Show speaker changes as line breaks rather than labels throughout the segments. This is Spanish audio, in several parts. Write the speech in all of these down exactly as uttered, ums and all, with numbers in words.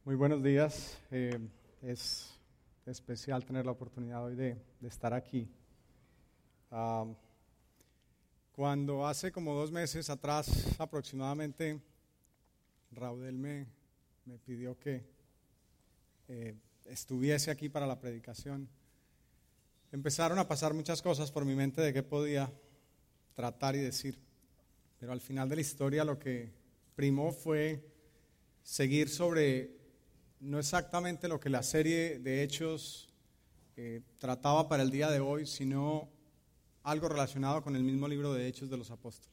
Muy buenos días. Eh, es especial tener la oportunidad hoy de, de estar aquí. Uh, cuando hace como dos meses atrás aproximadamente, Raudel me, me pidió que eh, estuviese aquí para la predicación, empezaron a pasar muchas cosas por mi mente de qué podía tratar y decir. Pero al final de la historia lo que primó fue seguir sobre no exactamente lo que la serie de Hechos eh, trataba para el día de hoy, sino algo relacionado con el mismo libro de Hechos de los Apóstoles.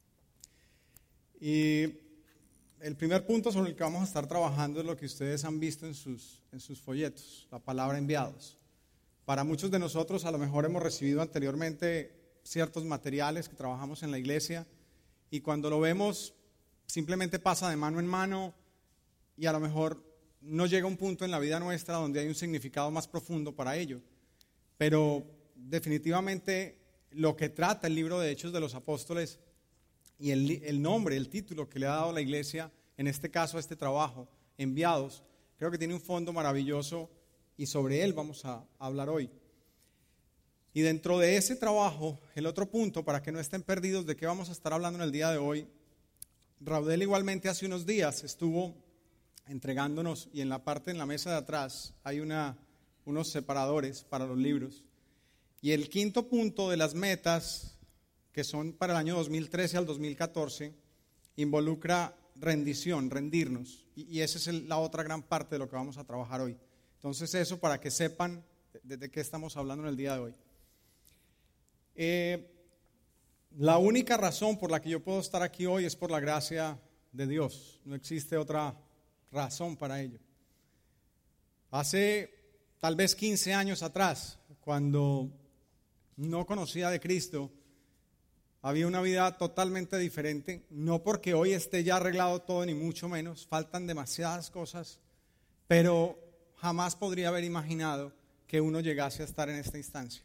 Y el primer punto sobre el que vamos a estar trabajando es lo que ustedes han visto en sus, en sus folletos, la palabra enviados. Para muchos de nosotros a lo mejor hemos recibido anteriormente ciertos materiales que trabajamos en la iglesia y cuando lo vemos simplemente pasa de mano en mano y a lo mejor no llega un punto en la vida nuestra donde hay un significado más profundo para ello. Pero definitivamente lo que trata el libro de Hechos de los Apóstoles y el, el nombre, el título que le ha dado la iglesia, en este caso a este trabajo, enviados, creo que tiene un fondo maravilloso y sobre él vamos a hablar hoy. Y dentro de ese trabajo, el otro punto, para que no estén perdidos de qué vamos a estar hablando en el día de hoy, Raudel igualmente hace unos días estuvo entregándonos, y en la parte, en la mesa de atrás, hay una, unos separadores para los libros. Y el quinto punto de las metas, que son para el año dos mil trece al dos mil catorce, involucra rendición, rendirnos. Y, y esa es el, la otra gran parte de lo que vamos a trabajar hoy. Entonces eso para que sepan de, de qué estamos hablando en el día de hoy. Eh, la única razón por la que yo puedo estar aquí hoy es por la gracia de Dios. No existe otra razón para ello. Hace tal vez quince años atrás, cuando no conocía de Cristo, había una vida totalmente diferente, no porque hoy esté ya arreglado todo, ni mucho menos, faltan demasiadas cosas, pero jamás podría haber imaginado que uno llegase a estar en esta instancia.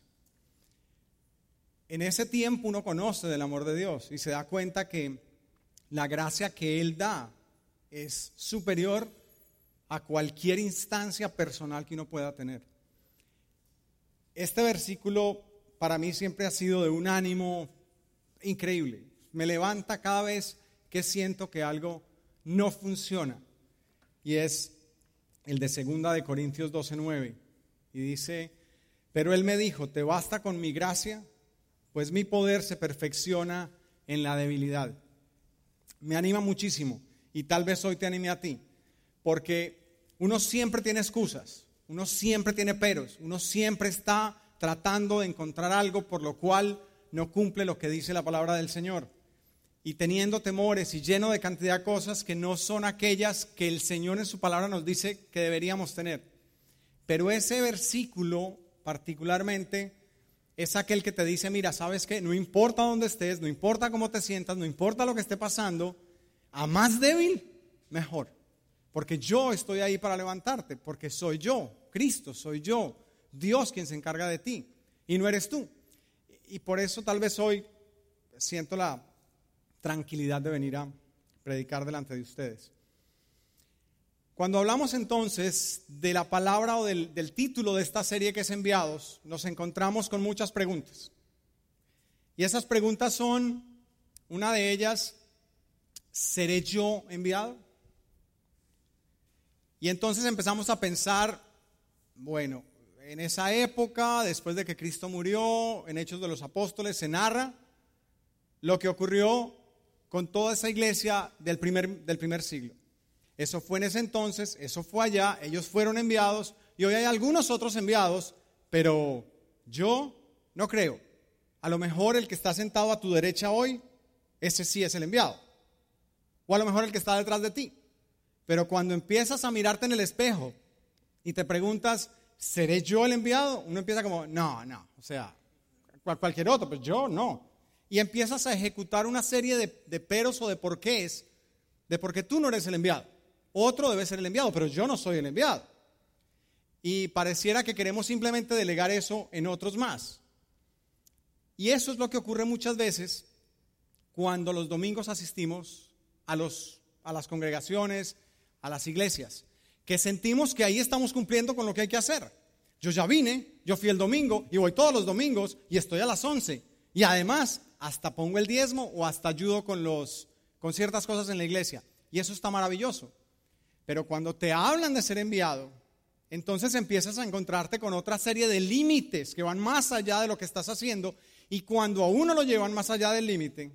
En ese tiempo uno conoce del amor de Dios y se da cuenta que la gracia que Él da es superior a cualquier instancia personal que uno pueda tener. Este versículo para mí siempre ha sido de un ánimo increíble. Me levanta cada vez que siento que algo no funciona. Y es el de segunda de Corintios doce nueve. Y dice, pero Él me dijo, te basta con mi gracia, pues mi poder se perfecciona en la debilidad. Me anima muchísimo. Y tal vez hoy te anime a ti, porque uno siempre tiene excusas, uno siempre tiene peros, uno siempre está tratando de encontrar algo por lo cual no cumple lo que dice la palabra del Señor. Y teniendo temores y lleno de cantidad de cosas que no son aquellas que el Señor en su palabra nos dice que deberíamos tener. Pero ese versículo particularmente es aquel que te dice, mira, ¿sabes qué? No importa dónde estés, no importa cómo te sientas, no importa lo que esté pasando, a más débil, mejor. Porque yo estoy ahí para levantarte, porque soy yo, Cristo, soy yo, Dios quien se encarga de ti, y no eres tú. Y por eso tal vez hoy siento la tranquilidad de venir a predicar delante de ustedes. Cuando hablamos entonces de la palabra o del, del título de esta serie que es Enviados, nos encontramos con muchas preguntas. Y esas preguntas son, una de ellas, ¿seré yo enviado? Y entonces empezamos a pensar, bueno, en esa época, después de que Cristo murió, en Hechos de los Apóstoles, se narra lo que ocurrió con toda esa iglesia del primer, del primer siglo. Eso fue en ese entonces, eso fue allá, ellos fueron enviados y hoy hay algunos otros enviados, pero yo no creo. A lo mejor el que está sentado a tu derecha hoy, ese sí es el enviado. O a lo mejor el que está detrás de ti. Pero cuando empiezas a mirarte en el espejo y te preguntas, ¿seré yo el enviado? Uno empieza como, no, no, o sea, cual, cualquier otro, pero yo no. Y empiezas a ejecutar una serie de, de peros o de porqués, de por qué tú no eres el enviado. Otro debe ser el enviado, pero yo no soy el enviado. Y pareciera que queremos simplemente delegar eso en otros más. Y eso es lo que ocurre muchas veces cuando los domingos asistimos a, los, a las congregaciones, a las iglesias, que sentimos que ahí estamos cumpliendo con lo que hay que hacer. Yo ya vine, yo fui el domingo y voy todos los domingos y estoy a las once. Y además, hasta pongo el diezmo o hasta ayudo con, los, con ciertas cosas en la iglesia. Y eso está maravilloso. Pero cuando te hablan de ser enviado, entonces empiezas a encontrarte con otra serie de límites que van más allá de lo que estás haciendo. Y cuando a uno lo llevan más allá del límite,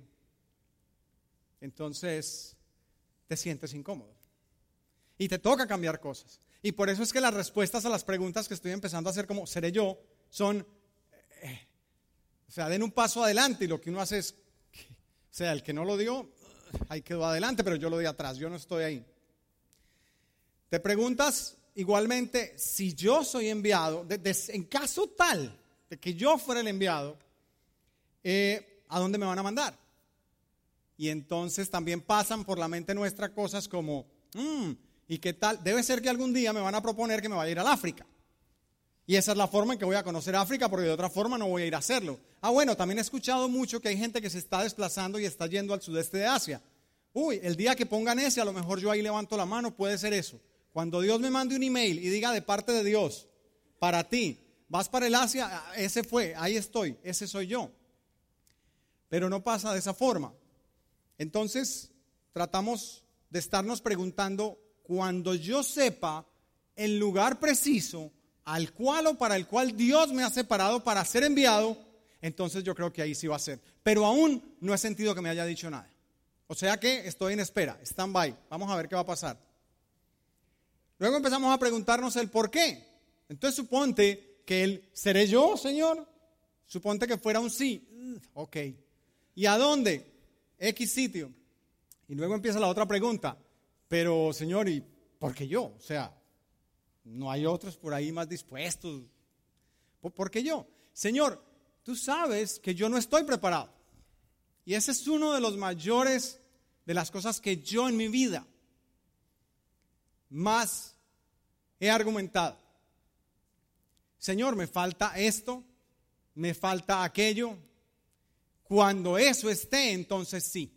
entonces te sientes incómodo. Y te toca cambiar cosas. Y por eso es que las respuestas a las preguntas que estoy empezando a hacer como ¿seré yo? Son, eh, o sea, den un paso adelante y lo que uno hace es, o sea, el que no lo dio, ahí quedó adelante, pero yo lo di atrás, yo no estoy ahí. Te preguntas igualmente, si yo soy enviado, de, de, en caso tal de que yo fuera el enviado, eh, ¿a dónde me van a mandar? Y entonces también pasan por la mente nuestra cosas como, mmm, ¿y qué tal? Debe ser que algún día me van a proponer que me vaya a ir al África. Y esa es la forma en que voy a conocer África, porque de otra forma no voy a ir a hacerlo. Ah, bueno, también he escuchado mucho que hay gente que se está desplazando y está yendo al sudeste de Asia. Uy, el día que pongan ese, a lo mejor yo ahí levanto la mano, puede ser eso. Cuando Dios me mande un email y diga de parte de Dios, para ti, vas para el Asia, ese fue, ahí estoy, ese soy yo. Pero no pasa de esa forma. Entonces, tratamos de estarnos preguntando, cuando yo sepa el lugar preciso al cual o para el cual Dios me ha separado para ser enviado, entonces yo creo que ahí sí va a ser. Pero aún no he sentido que me haya dicho nada. O sea que estoy en espera, stand by, vamos a ver qué va a pasar. Luego empezamos a preguntarnos el por qué. Entonces suponte que el ¿seré yo, Señor? Suponte que fuera un sí. Ok. ¿Y a dónde? X sitio. Y luego empieza la otra pregunta. Pero, Señor, ¿y por qué yo? O sea, no hay otros por ahí más dispuestos. ¿Por qué yo? Señor, tú sabes que yo no estoy preparado. Y ese es uno de los mayores de las cosas que yo en mi vida más he argumentado. Señor, me falta esto, me falta aquello. Cuando eso esté, entonces sí.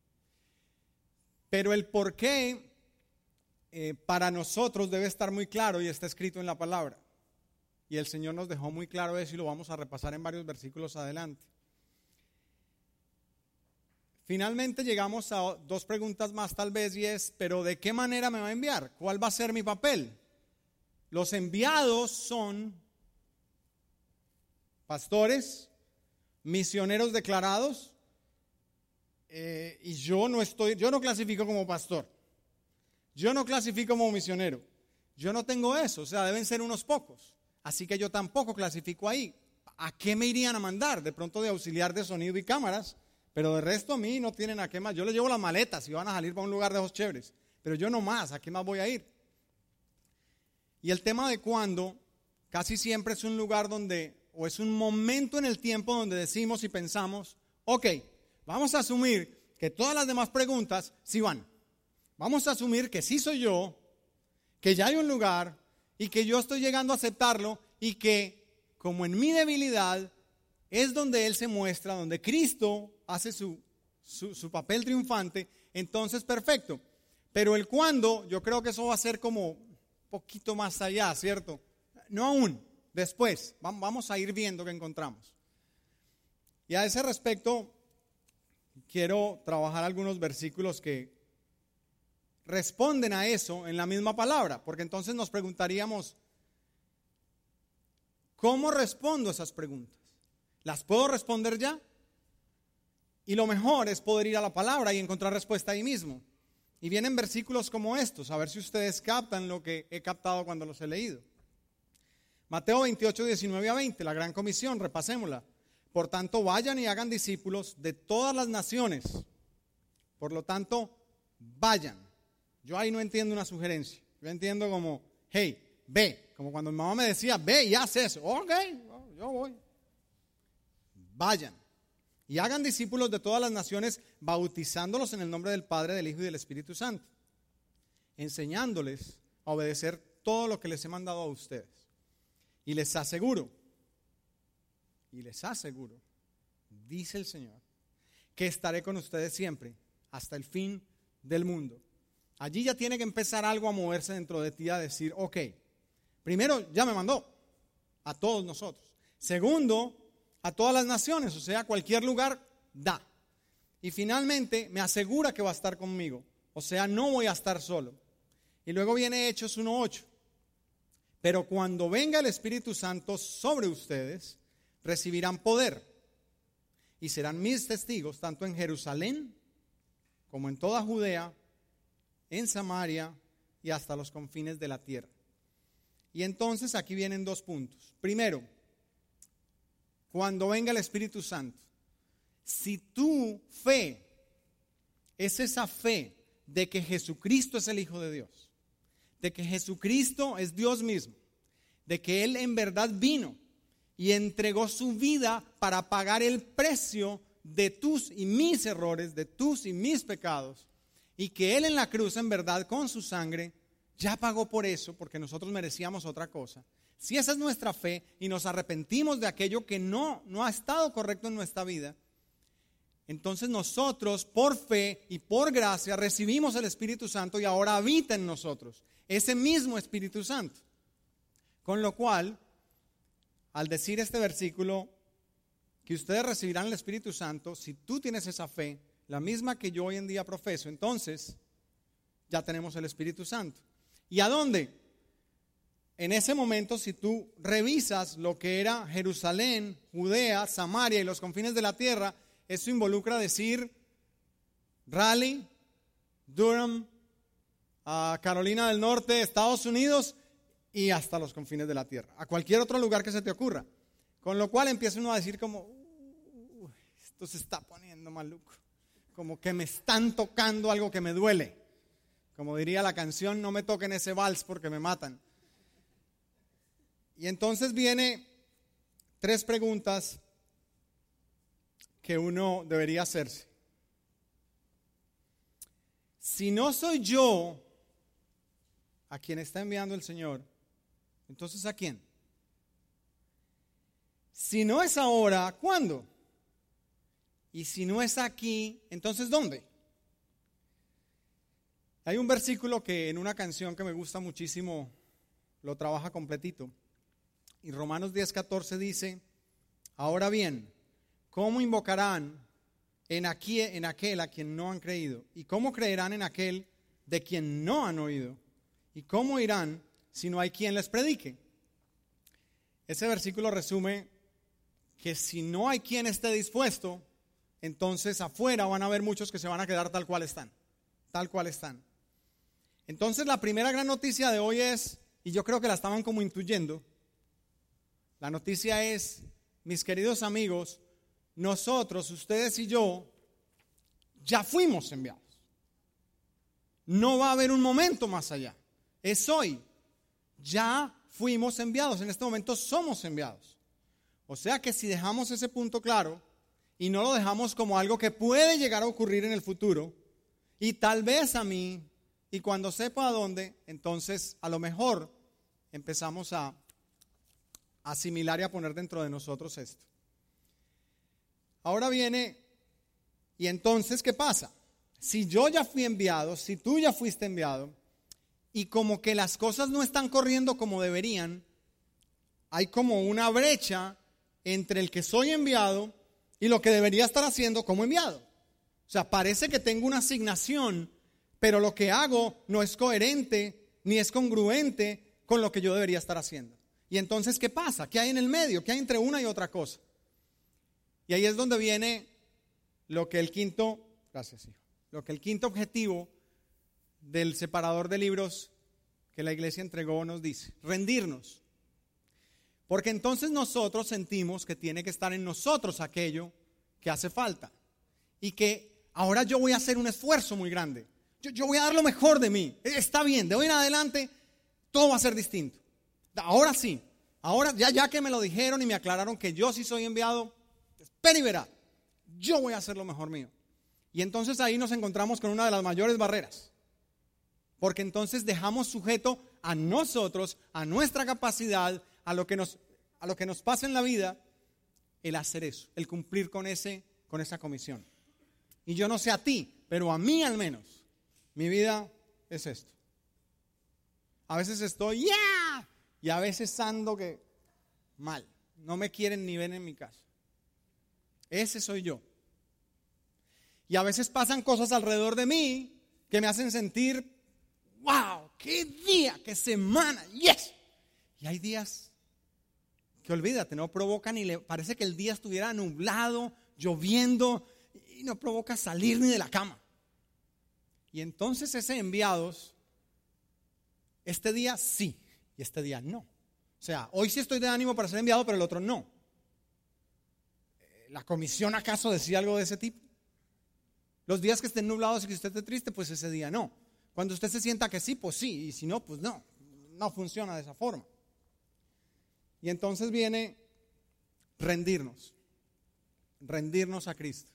Pero el por qué eh, para nosotros debe estar muy claro y está escrito en la palabra. Y el Señor nos dejó muy claro eso y lo vamos a repasar en varios versículos adelante. Finalmente llegamos a dos preguntas más tal vez y es, ¿pero de qué manera me va a enviar? ¿Cuál va a ser mi papel? Los enviados son pastores, misioneros declarados, eh, y yo no estoy, yo no clasifico como pastor, yo no clasifico como misionero, yo no tengo eso, o sea, deben ser unos pocos, así que yo tampoco clasifico ahí. ¿A qué me irían a mandar? De pronto de auxiliar de sonido y cámaras, pero de resto a mí no tienen a qué más. Yo les llevo las maletas y van a salir para un lugar de esos chéveres, pero yo no más, ¿a qué más voy a ir? Y el tema de cuándo casi siempre es un lugar donde, o es un momento en el tiempo donde decimos y pensamos, ok, vamos a asumir que todas las demás preguntas sí van. Vamos a asumir que sí soy yo, que ya hay un lugar y que yo estoy llegando a aceptarlo y que como en mi debilidad es donde Él se muestra, donde Cristo hace su, su, su papel triunfante, entonces perfecto. Pero el cuándo, yo creo que eso va a ser como un poquito más allá, ¿cierto? No aún, después, vamos a ir viendo qué encontramos. Y a ese respecto, quiero trabajar algunos versículos que responden a eso en la misma palabra, porque entonces nos preguntaríamos, ¿cómo respondo a esas preguntas? ¿Las puedo responder ya? Y lo mejor es poder ir a la palabra y encontrar respuesta ahí mismo. Y vienen versículos como estos, a ver si ustedes captan lo que he captado cuando los he leído. Mateo veintiocho, diecinueve a veinte, la gran comisión, repasémosla. Por tanto, vayan y hagan discípulos de todas las naciones. Por lo tanto, vayan. Yo ahí no entiendo una sugerencia. Yo entiendo como, hey, ve. Como cuando mi mamá me decía, ve y haz eso. Ok, yo voy. Vayan y hagan discípulos de todas las naciones, bautizándolos en el nombre del Padre, del Hijo y del Espíritu Santo, enseñándoles a obedecer todo lo que les he mandado a ustedes. Y les aseguro, y les aseguro, dice el Señor, que estaré con ustedes siempre, hasta el fin del mundo. Allí ya tiene que empezar algo a moverse dentro de ti, a decir, ok, primero ya me mandó a todos nosotros. Segundo, a todas las naciones, o sea, cualquier lugar da. Y finalmente me asegura que va a estar conmigo, o sea, no voy a estar solo. Y luego viene Hechos uno ocho. Pero cuando venga el Espíritu Santo sobre ustedes, recibirán poder y serán mis testigos tanto en Jerusalén como en toda Judea, en Samaria y hasta los confines de la tierra. Y entonces aquí vienen dos puntos. Primero, cuando venga el Espíritu Santo, si tu fe es esa fe de que Jesucristo es el Hijo de Dios, de que Jesucristo es Dios mismo, de que Él en verdad vino y entregó su vida para pagar el precio de tus y mis errores, de tus y mis pecados, y que Él en la cruz en verdad con su sangre ya pagó por eso, porque nosotros merecíamos otra cosa. Si esa es nuestra fe y nos arrepentimos de aquello que no, no ha estado correcto en nuestra vida, entonces nosotros por fe y por gracia recibimos el Espíritu Santo y ahora habita en nosotros ese mismo Espíritu Santo. Con lo cual, al decir este versículo, que ustedes recibirán el Espíritu Santo, si tú tienes esa fe, la misma que yo hoy en día profeso, entonces ya tenemos el Espíritu Santo. ¿Y a dónde? En ese momento, si tú revisas lo que era Jerusalén, Judea, Samaria y los confines de la tierra, eso involucra decir Raleigh, Durham, uh, Carolina del Norte, Estados Unidos y hasta los confines de la tierra, a cualquier otro lugar que se te ocurra. Con lo cual empieza uno a decir como, uh, esto se está poniendo maluco, como que me están tocando algo que me duele. Como diría la canción, no me toquen ese vals porque me matan. Y entonces viene tres preguntas que uno debería hacerse. Si no soy yo a quien está enviando el Señor, entonces ¿a quién? Si no es ahora, ¿cuándo? Y si no es aquí, entonces ¿dónde? Hay un versículo que en una canción que me gusta muchísimo lo trabaja completito. Y Romanos diez catorce dice, ahora bien, ¿cómo invocarán en, aquí, en aquel a quien no han creído? ¿Y cómo creerán en aquel de quien no han oído? ¿Y cómo irán si no hay quien les predique? Ese versículo resume que si no hay quien esté dispuesto, entonces afuera van a haber muchos que se van a quedar tal cual están, tal cual están. Entonces la primera gran noticia de hoy es, y yo creo que la estaban como intuyendo, la noticia es, mis queridos amigos, nosotros, ustedes y yo, ya fuimos enviados. No va a haber un momento más allá, es hoy. Ya fuimos enviados, en este momento somos enviados. O sea que si dejamos ese punto claro y no lo dejamos como algo que puede llegar a ocurrir en el futuro, y tal vez a mí, y cuando sepa a dónde, entonces a lo mejor empezamos a asimilar y a poner dentro de nosotros esto. Ahora viene, y entonces, ¿qué pasa? Si yo ya fui enviado, si tú ya fuiste enviado, y como que las cosas no están corriendo como deberían, hay como una brecha entre el que soy enviado y lo que debería estar haciendo como enviado. O sea, parece que tengo una asignación, pero lo que hago no es coherente ni es congruente con lo que yo debería estar haciendo. Y entonces, ¿qué pasa? ¿Qué hay en el medio? ¿Qué hay entre una y otra cosa? Y ahí es donde viene lo que el quinto, gracias hijo, lo que el quinto objetivo del separador de libros que la iglesia entregó nos dice, rendirnos. Porque entonces nosotros sentimos que tiene que estar en nosotros aquello que hace falta. Y que ahora yo voy a hacer un esfuerzo muy grande. Yo, yo voy a dar lo mejor de mí. Está bien, de hoy en adelante todo va a ser distinto. Ahora sí, ahora ya, ya que me lo dijeron y me aclararon que yo sí soy enviado, espera y verá, yo voy a hacer lo mejor mío. Y entonces ahí nos encontramos con una de las mayores barreras. Porque entonces dejamos sujeto a nosotros, a nuestra capacidad, a lo que nos, a lo que nos pasa en la vida, el hacer eso, el cumplir con, ese, con esa comisión. Y yo no sé a ti, pero a mí al menos, mi vida es esto. A veces estoy, ¡yeah! Y a veces ando que mal. No me quieren ni ven en mi casa. Ese soy yo. Y a veces pasan cosas alrededor de mí que me hacen sentir, ¡wow! ¡Qué día! ¡Qué semana! ¡Yes! Y hay días que olvídate, no provoca ni le parece que el día estuviera nublado, lloviendo y no provoca salir ni de la cama. Y entonces ese enviados, este día sí y este día no. O sea, hoy sí estoy de ánimo para ser enviado, pero el otro no. ¿La comisión acaso decía algo de ese tipo? Los días que estén nublados y que usted esté triste, pues ese día no. Cuando usted se sienta que sí, pues sí, y si no, pues no. No funciona de esa forma. Y entonces viene rendirnos, rendirnos a Cristo.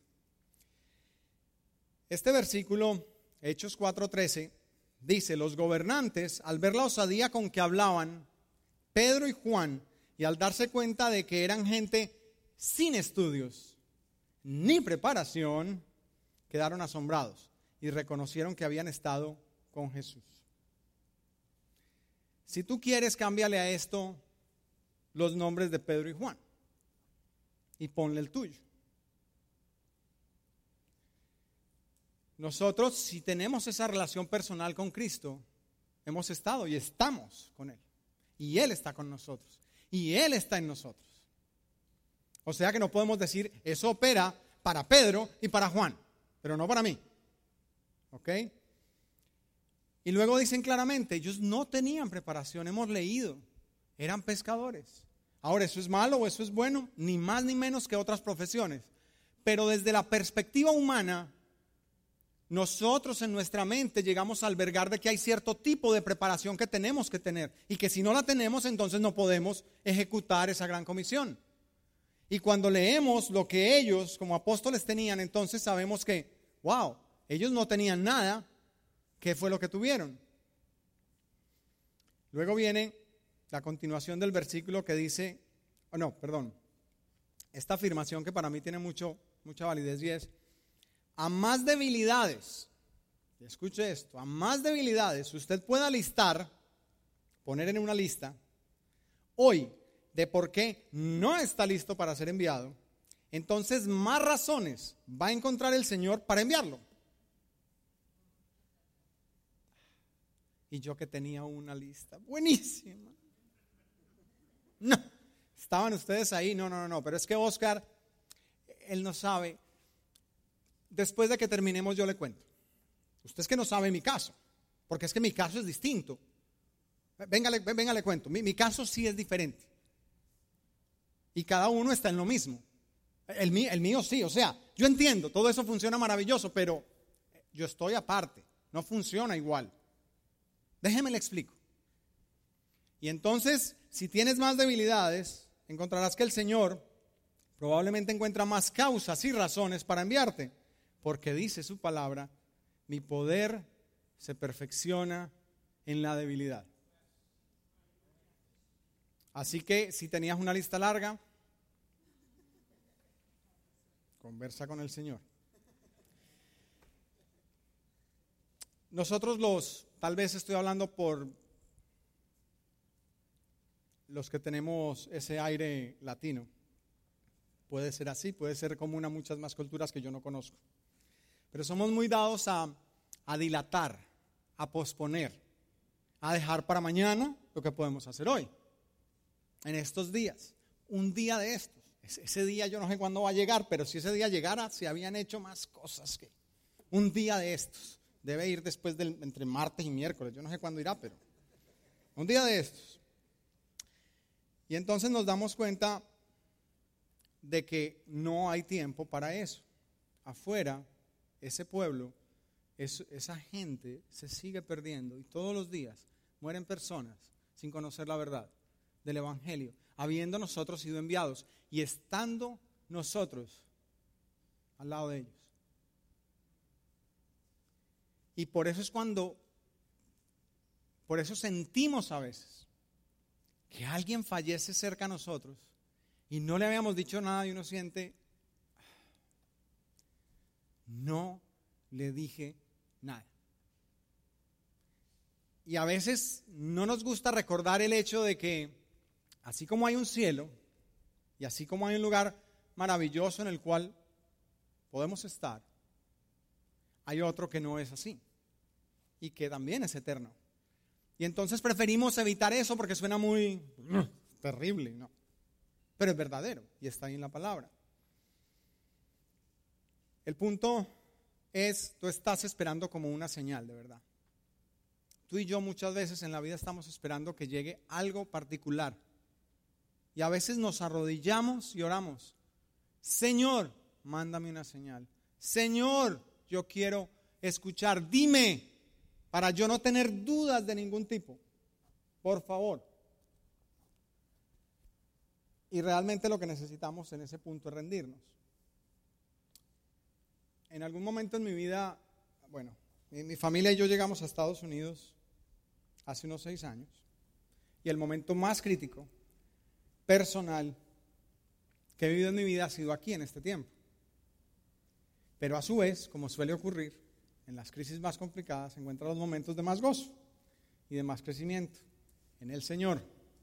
Este versículo, Hechos cuatro trece, dice: los gobernantes, al ver la osadía con que hablaban Pedro y Juan, y al darse cuenta de que eran gente sin estudios ni preparación, quedaron asombrados y reconocieron que habían estado con Jesús. Si tú quieres, cámbiale a esto los nombres de Pedro y Juan y ponle el tuyo. Nosotros, si tenemos esa relación personal con Cristo, hemos estado y estamos con Él. Y Él está con nosotros. Y Él está en nosotros. O sea que no podemos decir, eso opera para Pedro y para Juan, pero no para mí. ¿Ok? Y luego dicen claramente, ellos no tenían preparación, hemos leído, eran pescadores. Ahora, ¿eso es malo o eso es bueno? Ni más ni menos que otras profesiones. Pero desde la perspectiva humana, nosotros en nuestra mente llegamos a albergar de que hay cierto tipo de preparación que tenemos que tener y que si no la tenemos, entonces no podemos ejecutar esa gran comisión. Y cuando leemos lo que ellos como apóstoles tenían, entonces sabemos que, wow, ellos no tenían nada. ¿Qué fue lo que tuvieron? Luego viene la continuación del versículo que dice, oh no, perdón, esta afirmación que para mí tiene mucho, mucha validez y es, a más debilidades, escuche esto, a más debilidades usted pueda listar, poner en una lista, hoy, de por qué no está listo para ser enviado, entonces más razones va a encontrar el Señor para enviarlo. Y yo que tenía una lista buenísima. No, estaban ustedes ahí, no, no, no, no, pero es que Oscar, él no sabe. Después de que terminemos yo le cuento. Usted es que no sabe mi caso, porque es que mi caso es distinto. Venga, le, venga, le cuento, mi, mi caso sí es diferente. Y cada uno está en lo mismo. El mío, el mío sí, o sea, yo entiendo, todo eso funciona maravilloso, pero yo estoy aparte, no funciona igual. Déjeme le explico. Y entonces, si tienes más debilidades, encontrarás que el Señor probablemente encuentra más causas y razones para enviarte, porque dice su palabra, mi poder se perfecciona en la debilidad. Así que si tenías una lista larga, conversa con el Señor. Nosotros los, tal vez estoy hablando por los que tenemos ese aire latino. Puede ser así, puede ser común a muchas más culturas que yo no conozco. Pero somos muy dados a, a dilatar, a posponer, a dejar para mañana lo que podemos hacer hoy. En estos días, un día de estos. Ese día yo no sé cuándo va a llegar, pero si ese día llegara, se habían hecho más cosas que un día de estos. Debe ir después del, entre martes y miércoles, yo no sé cuándo irá, pero un día de estos. Y entonces nos damos cuenta de que no hay tiempo para eso. Afuera, ese pueblo, es, esa gente se sigue perdiendo y todos los días mueren personas sin conocer la verdad del Evangelio, habiendo nosotros sido enviados y estando nosotros al lado de ellos. Y por eso es cuando, por eso sentimos a veces que alguien fallece cerca a nosotros y no le habíamos dicho nada y uno siente, no le dije nada. Y a veces no nos gusta recordar el hecho de que así como hay un cielo y así como hay un lugar maravilloso en el cual podemos estar, hay otro que no es así y que también es eterno. Y entonces preferimos evitar eso porque suena muy uh, terrible, ¿no? Pero es verdadero y está ahí en la palabra. El punto es, tú estás esperando como una señal, de verdad. Tú y yo muchas veces en la vida estamos esperando que llegue algo particular. Y a veces nos arrodillamos y oramos. Señor, mándame una señal. Señor, yo quiero escuchar. Dime, para yo no tener dudas de ningún tipo. Por favor. Y realmente lo que necesitamos en ese punto es rendirnos. En algún momento en mi vida, bueno, mi, mi familia y yo llegamos a Estados Unidos hace unos seis años. Y el momento más crítico, personal, que he vivido en mi vida ha sido aquí en este tiempo. Pero a su vez, como suele ocurrir, en las crisis más complicadas se encuentran los momentos de más gozo y de más crecimiento en el Señor.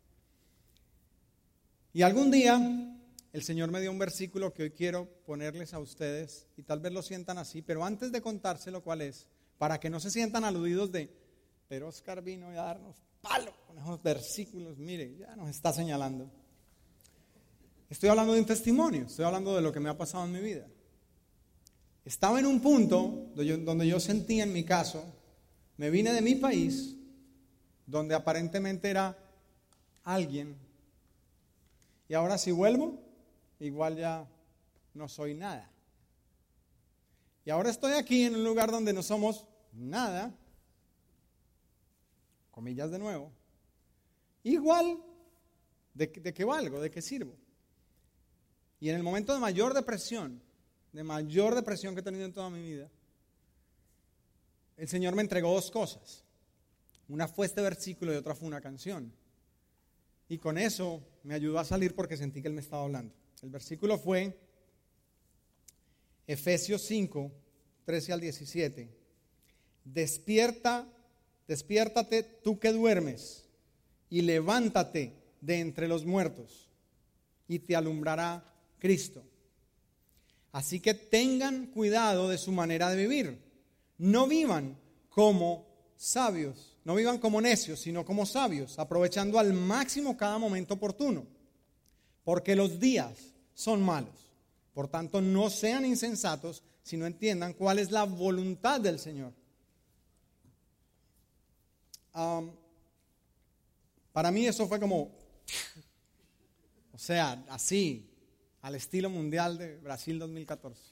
Y algún día el Señor me dio un versículo que hoy quiero ponerles a ustedes y tal vez lo sientan así, pero antes de contárselo cuál es, para que no se sientan aludidos de, pero Oscar vino a darnos palo con esos versículos, mire, ya nos está señalando. Estoy hablando de un testimonio, estoy hablando de lo que me ha pasado en mi vida. Estaba en un punto donde yo, donde yo sentía en mi caso, me vine de mi país, donde aparentemente era alguien, y ahora si vuelvo, igual ya no soy nada. Y ahora estoy aquí en un lugar donde no somos nada, comillas de nuevo, igual, ¿de, de qué valgo? ¿De qué sirvo? Y en el momento de mayor depresión, de mayor depresión que he tenido en toda mi vida, el Señor me entregó dos cosas. Una fue este versículo y otra fue una canción. Y con eso me ayudó a salir porque sentí que Él me estaba hablando. El versículo fue Efesios cinco, trece al diecisiete. Despierta, despiértate tú que duermes y levántate de entre los muertos y te alumbrará Cristo. Así que tengan cuidado de su manera de vivir. No vivan como sabios, no vivan como necios, sino como sabios, aprovechando al máximo cada momento oportuno, porque los días son malos. Por tanto, no sean insensatos, sino entiendan cuál es la voluntad del Señor. Um, para mí eso fue como, o sea, así, al estilo mundial de Brasil dos mil catorce.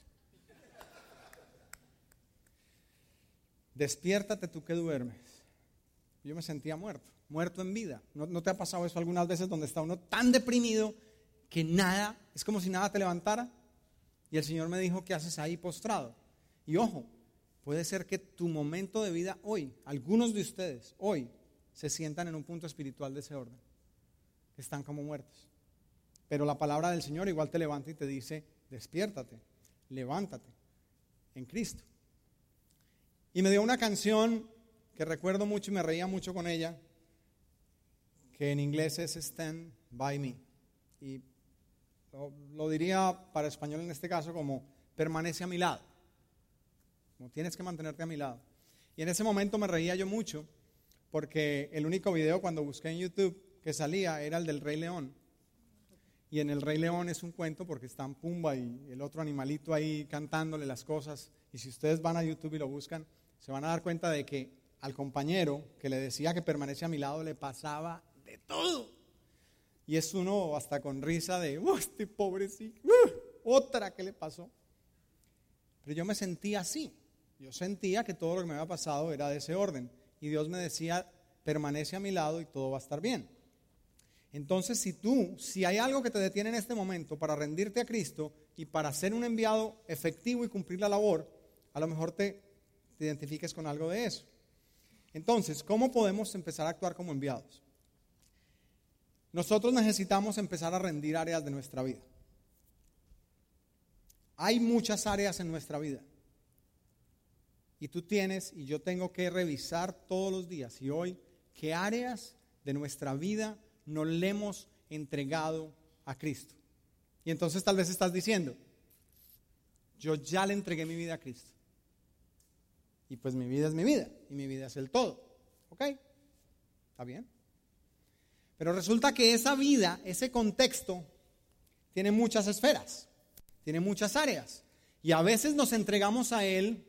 Despiértate tú que duermes. Yo me sentía muerto, muerto en vida. ¿No, no te ha pasado eso algunas veces donde está uno tan deprimido que nada, es como si nada te levantara? Y el Señor me dijo, ¿qué haces ahí postrado? Y ojo, puede ser que tu momento de vida hoy, algunos de ustedes hoy, se sientan en un punto espiritual de ese orden, que están como muertos. Pero la palabra del Señor igual te levanta y te dice, despiértate, levántate en Cristo. Y me dio una canción que recuerdo mucho y me reía mucho con ella, que en inglés es Stand By Me. Y lo, lo diría para español en este caso como permanece a mi lado. Como tienes que mantenerte a mi lado. Y en ese momento me reía yo mucho porque el único video cuando busqué en YouTube que salía era el del Rey León. Y en el Rey León es un cuento porque están Pumba y el otro animalito ahí cantándole las cosas. Y si ustedes van a YouTube y lo buscan, se van a dar cuenta de que al compañero que le decía que permanece a mi lado le pasaba de todo. Y es uno hasta con risa de, ¡oh, este pobrecito! ¡Uh! Otra que le pasó. Pero yo me sentía así. Yo sentía que todo lo que me había pasado era de ese orden. Y Dios me decía, permanece a mi lado y todo va a estar bien. Entonces, si tú, si hay algo que te detiene en este momento para rendirte a Cristo y para ser un enviado efectivo y cumplir la labor, a lo mejor te, te identifiques con algo de eso. Entonces, ¿cómo podemos empezar a actuar como enviados? Nosotros necesitamos empezar a rendir áreas de nuestra vida. Hay muchas áreas en nuestra vida. y tú tienes y yo tengo que revisar todos los días y hoy qué áreas de nuestra vida no le hemos entregado a Cristo. Y entonces tal vez estás diciendo, yo ya le entregué mi vida a Cristo. Y pues mi vida es mi vida y mi vida es el todo. ¿Ok? ¿Está bien? Pero resulta que esa vida, ese contexto, tiene muchas esferas, tiene muchas áreas. Y a veces nos entregamos a Él,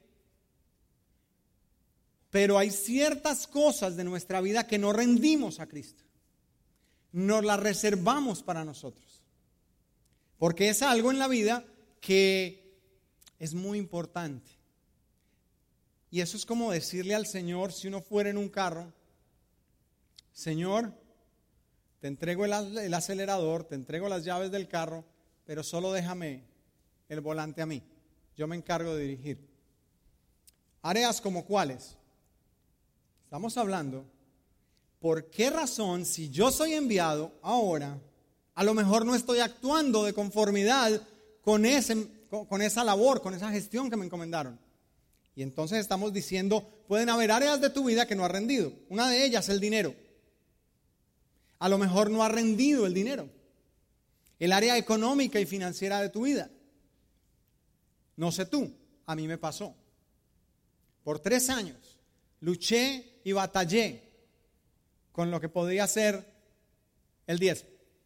pero hay ciertas cosas de nuestra vida que no rendimos a Cristo. Nos las reservamos para nosotros. Porque es algo en la vida que es muy importante. Y eso es como decirle al Señor, si uno fuera en un carro, Señor, te entrego el, el acelerador, te entrego las llaves del carro, pero solo déjame el volante a mí. Yo me encargo de dirigir. Áreas como cuáles. Estamos hablando, ¿por qué razón si yo soy enviado ahora, a lo mejor no estoy actuando de conformidad con, ese, con, con esa labor, con esa gestión que me encomendaron? Y entonces estamos diciendo, pueden haber áreas de tu vida que no ha rendido. Una de ellas es el dinero. A lo mejor no ha rendido el dinero. El área económica y financiera de tu vida. No sé tú, a mí me pasó. Por tres años luché y batallé con lo que podía ser el diezmo.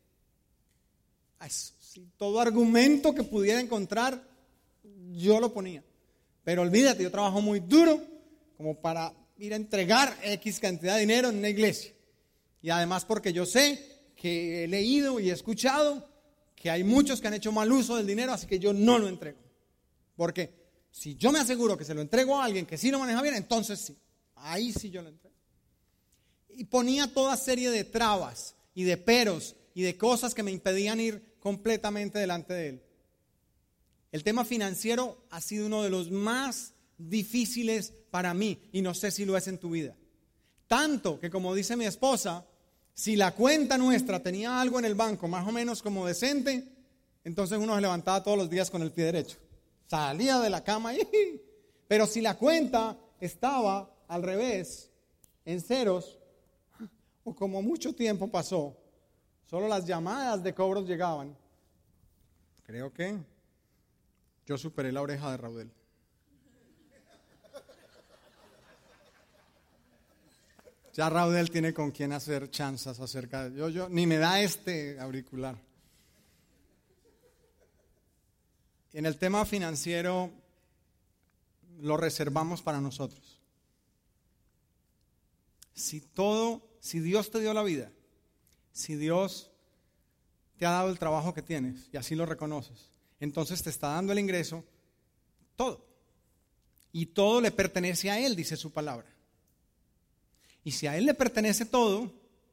Eso, sí, todo argumento que pudiera encontrar, yo lo ponía. Pero olvídate, yo trabajo muy duro como para ir a entregar X cantidad de dinero en una iglesia. Y además porque yo sé que he leído y he escuchado que hay muchos que han hecho mal uso del dinero, así que yo no lo entrego. Porque si yo me aseguro que se lo entrego a alguien que sí lo maneja bien, entonces sí, ahí sí yo lo entrego. Y ponía toda serie de trabas y de peros y de cosas que me impedían ir completamente delante de Él. El tema financiero ha sido uno de los más difíciles para mí y no sé si lo es en tu vida. Tanto que, como dice mi esposa, si la cuenta nuestra tenía algo en el banco más o menos como decente, entonces uno se levantaba todos los días con el pie derecho. Salía de la cama y... Pero si la cuenta estaba al revés, en ceros, o como mucho tiempo pasó, solo las llamadas de cobros llegaban. Creo que yo superé la oreja de Raudel. Ya Raudel tiene con quién hacer chanzas acerca de... Yo, yo, ni me da este auricular. En el tema financiero lo reservamos para nosotros. Si todo, si Dios te dio la vida, si Dios te ha dado el trabajo que tienes y así lo reconoces, entonces te está dando el ingreso, todo. Y todo le pertenece a Él, dice su palabra. Y si a Él le pertenece todo,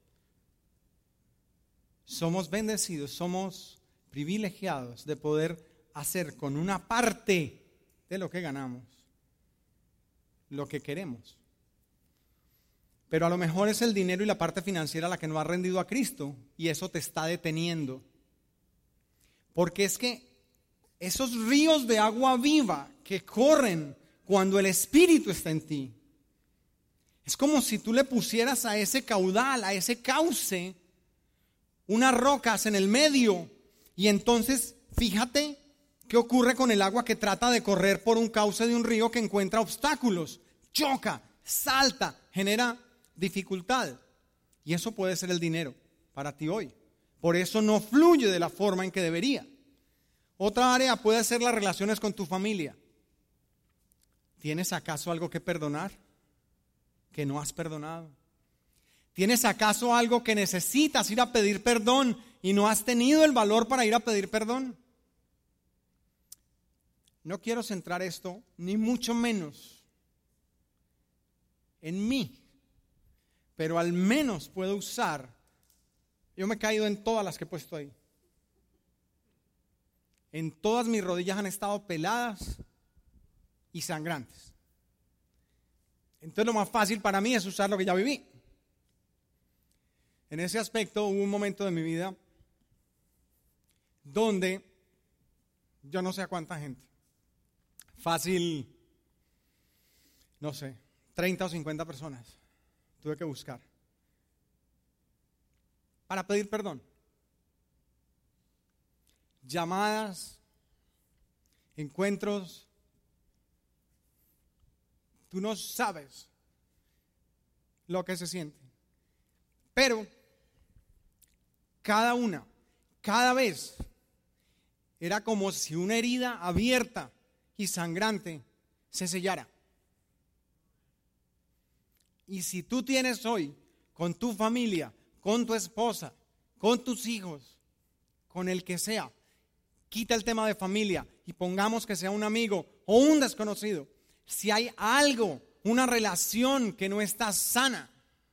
somos bendecidos, somos privilegiados de poder hacer con una parte de lo que ganamos lo que queremos. Pero a lo mejor es el dinero y la parte financiera la que no ha rendido a Cristo y eso te está deteniendo. Porque es que esos ríos de agua viva que corren cuando el Espíritu está en ti, es como si tú le pusieras a ese caudal, a ese cauce, unas rocas en el medio. Y entonces, fíjate qué ocurre con el agua que trata de correr por un cauce de un río que encuentra obstáculos, choca, salta, genera dificultad. Y eso puede ser el dinero para ti hoy. Por eso no fluye de la forma en que debería. Otra área puede ser las relaciones con tu familia. ¿Tienes acaso algo que perdonar que no has perdonado? ¿Tienes acaso algo que necesitas ir a pedir perdón y no has tenido el valor para ir a pedir perdón? No quiero centrar esto, ni mucho menos, en mí, pero al menos puedo usar. Yo me he caído en todas las que he puesto ahí. En todas mis rodillas han estado peladas y sangrantes. Entonces lo más fácil para mí es usar lo que ya viví. En ese aspecto hubo un momento de mi vida donde yo no sé a cuánta gente, fácil no sé, treinta o cincuenta personas. Tuve que buscar para pedir perdón. Llamadas, encuentros. Tú no sabes lo que se siente. Pero cada una, cada vez, era como si una herida abierta y sangrante se sellara. Y si tú tienes hoy con tu familia, con tu esposa, con tus hijos, con el que sea, quita el tema de familia y pongamos que sea un amigo o un desconocido. Si hay algo, una relación que no está sana,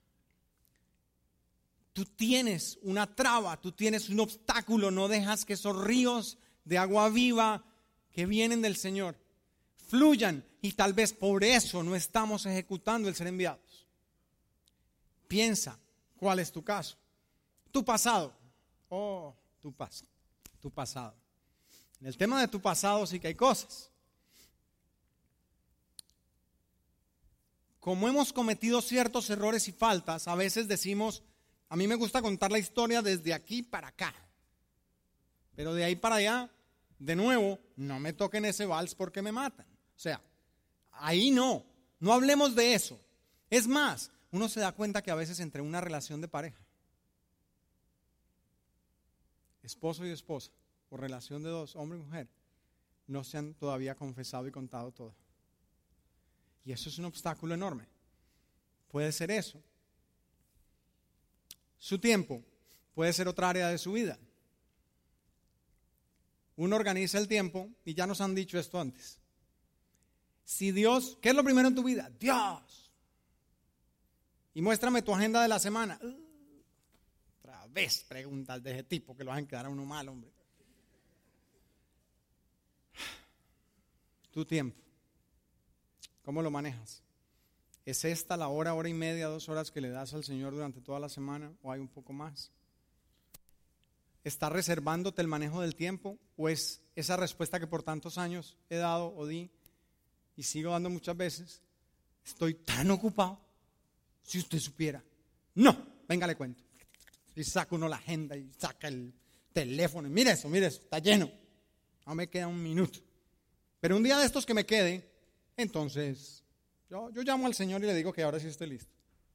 tú tienes una traba, tú tienes un obstáculo, no dejas que esos ríos de agua viva que vienen del Señor fluyan, y tal vez por eso no estamos ejecutando el ser enviados. Piensa, ¿cuál es tu caso? Tu pasado. Oh, tu pasado, tu pasado. En el tema de tu pasado sí que hay cosas. Como hemos cometido ciertos errores y faltas, a veces decimos, a mí me gusta contar la historia desde aquí para acá, pero de ahí para allá, de nuevo, no me toquen ese vals porque me matan. O sea, ahí no, no hablemos de eso. Es más, uno se da cuenta que a veces entre una relación de pareja, esposo y esposa, o relación de dos, hombre y mujer, no se han todavía confesado y contado todo. Y eso es un obstáculo enorme. Puede ser eso. Su tiempo puede ser otra área de su vida. Uno organiza el tiempo, y ya nos han dicho esto antes. Si Dios, ¿qué es lo primero en tu vida? Dios. Y muéstrame tu agenda de la semana. Uh, otra vez preguntas de ese tipo que lo hacen quedar a uno mal, hombre. Tu tiempo. ¿Cómo lo manejas? ¿Es esta la hora, hora y media, dos horas que le das al Señor durante toda la semana, o hay un poco más? ¿Estás reservándote el manejo del tiempo, o es esa respuesta que por tantos años he dado o di y sigo dando muchas veces? Estoy tan ocupado, si usted supiera. No, venga, le cuento. Y saca uno la agenda y saca el teléfono y mire eso, mire eso, está lleno. No me queda un minuto. Pero un día de estos que me quede, entonces yo, yo llamo al Señor y le digo que ahora sí estoy listo.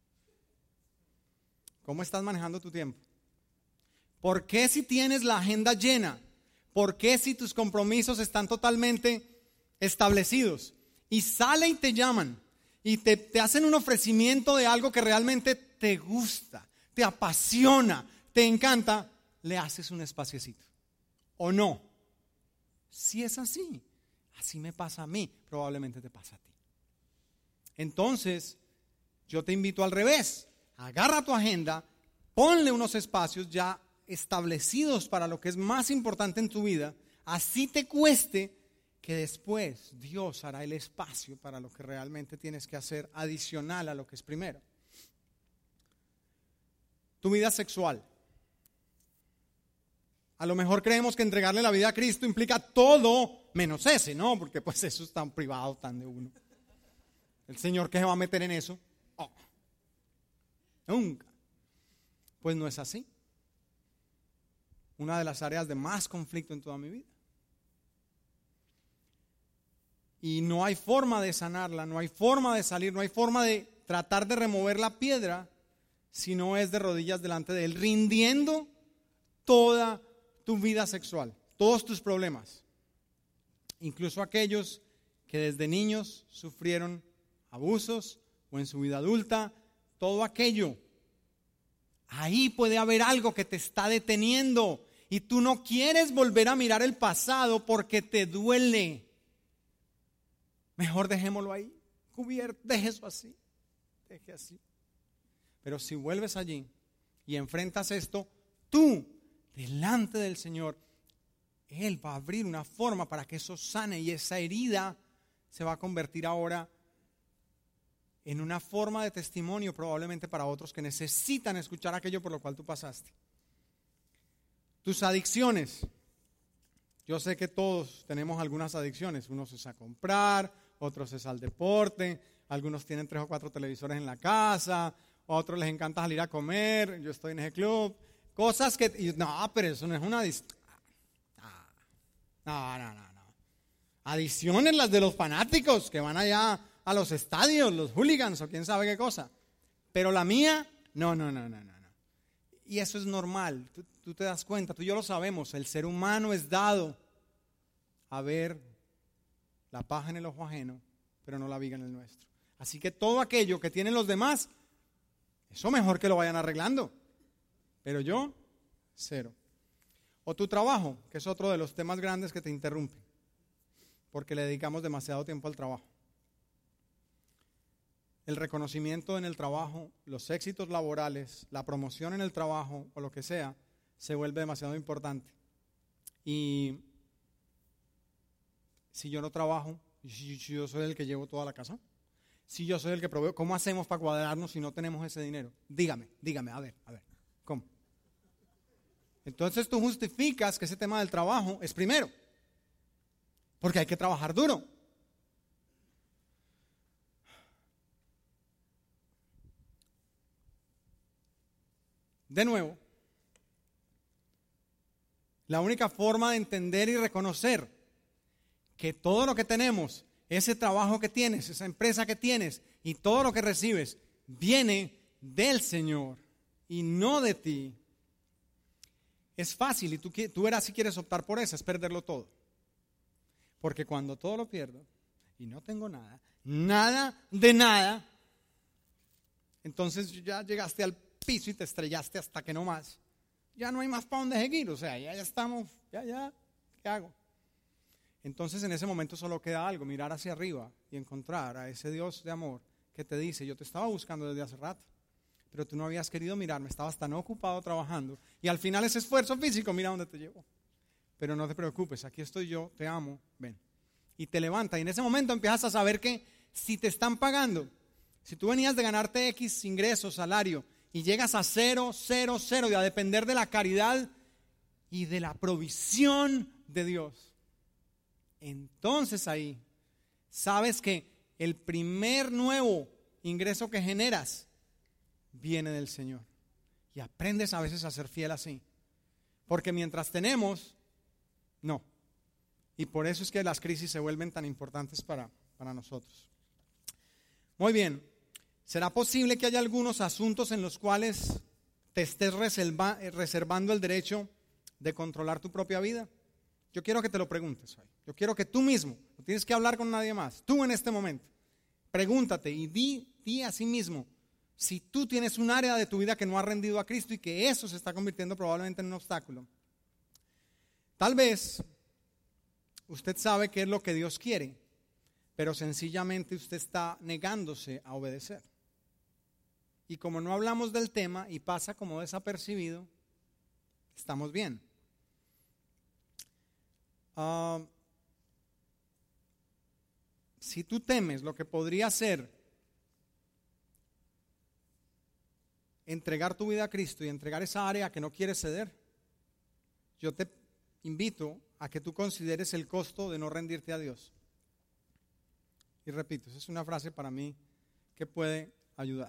¿Cómo estás manejando tu tiempo? ¿Por qué si tienes la agenda llena? ¿Por qué si tus compromisos están totalmente establecidos? Y sale y te llaman y te, te hacen un ofrecimiento de algo que realmente te gusta, te apasiona, te encanta, le haces un espaciecito. ¿O no? Si es así, así me pasa a mí, probablemente te pasa a ti. Entonces, yo te invito al revés. Agarra tu agenda, ponle unos espacios ya establecidos para lo que es más importante en tu vida, así te cueste, que después Dios hará el espacio para lo que realmente tienes que hacer adicional a lo que es primero. Tu vida sexual. A lo mejor creemos que entregarle la vida a Cristo implica todo menos ese, ¿no? Porque pues eso es tan privado, tan de uno. ¿El Señor qué se va a meter en eso? Oh, nunca. Pues no es así. Una de las áreas de más conflicto en toda mi vida. Y no hay forma de sanarla, no hay forma de salir, no hay forma de tratar de remover la piedra si no es de rodillas delante de Él, rindiendo toda tu vida sexual, todos tus problemas, incluso aquellos que desde niños sufrieron abusos o en su vida adulta, todo aquello. Ahí puede haber algo que te está deteniendo y tú no quieres volver a mirar el pasado porque te duele. Mejor dejémoslo ahí, cubierto, deje eso así, deje así. Pero si vuelves allí y enfrentas esto, tú, delante del Señor, Él va a abrir una forma para que eso sane y esa herida se va a convertir ahora en una forma de testimonio probablemente para otros que necesitan escuchar aquello por lo cual tú pasaste. Tus adicciones. Yo sé que todos tenemos algunas adicciones. Unos es a comprar, otros es al deporte, algunos tienen tres o cuatro televisores en la casa, a otros les encanta salir a comer, yo estoy en ese club, cosas que, y, no, pero eso no es una adición, no, no, no, no, adiciones las de los fanáticos que van allá a los estadios, los hooligans o quién sabe qué cosa, pero la mía, no, no, no, no, no, no. Y eso es normal, tú, tú te das cuenta, tú y yo lo sabemos, el ser humano es dado a ver la paja en el ojo ajeno, pero no la viga en el nuestro. Así que todo aquello que tienen los demás, eso mejor que lo vayan arreglando. Pero yo, cero. O tu trabajo, que es otro de los temas grandes que te interrumpe, porque le dedicamos demasiado tiempo al trabajo. El reconocimiento en el trabajo, los éxitos laborales, la promoción en el trabajo o lo que sea, se vuelve demasiado importante. Y si yo no trabajo, si yo soy el que llevo toda la casa, si yo soy el que proveo, ¿cómo hacemos para cuadrarnos si no tenemos ese dinero? Dígame, dígame, a ver, a ver, ¿cómo? Entonces tú justificas que ese tema del trabajo es primero, porque hay que trabajar duro. De nuevo, la única forma de entender y reconocer que todo lo que tenemos, ese trabajo que tienes, esa empresa que tienes y todo lo que recibes viene del Señor y no de ti. Es fácil y tú, tú verás si quieres optar por eso, es perderlo todo. Porque cuando todo lo pierdo y no tengo nada, nada de nada, entonces ya llegaste al piso y te estrellaste hasta que no más. Ya no hay más para dónde seguir, o sea, ya, ya estamos, ya, ya, ¿qué hago? Entonces en ese momento solo queda algo, mirar hacia arriba y encontrar a ese Dios de amor que te dice, yo te estaba buscando desde hace rato, pero tú no habías querido mirarme, estabas tan ocupado trabajando y al final ese esfuerzo físico, mira dónde te llevó. Pero no te preocupes, aquí estoy yo, te amo, ven. Y te levanta y en ese momento empiezas a saber que si te están pagando, si tú venías de ganarte X ingresos, salario, y llegas a cero, cero, cero y a depender de la caridad y de la provisión de Dios, entonces ahí sabes que el primer nuevo ingreso que generas viene del Señor. Y aprendes a veces a ser fiel así. Porque mientras tenemos, no. Y por eso es que las crisis se vuelven tan importantes para, para nosotros. Muy bien. ¿Será posible que haya algunos asuntos en los cuales te estés reserva, reservando el derecho de controlar tu propia vida? Yo quiero que te lo preguntes hoy. Yo quiero que tú mismo, no tienes que hablar con nadie más, tú en este momento, pregúntate y di, di a sí mismo si tú tienes un área de tu vida que no ha rendido a Cristo y que eso se está convirtiendo probablemente en un obstáculo. Tal vez usted sabe qué es lo que Dios quiere, pero sencillamente usted está negándose a obedecer. Y como no hablamos del tema y pasa como desapercibido, estamos bien. Uh, si tú temes lo que podría ser entregar tu vida a Cristo y entregar esa área que no quieres ceder, yo te invito a que tú consideres el costo de no rendirte a Dios. Y repito, esa es una frase para mí que puede ayudar.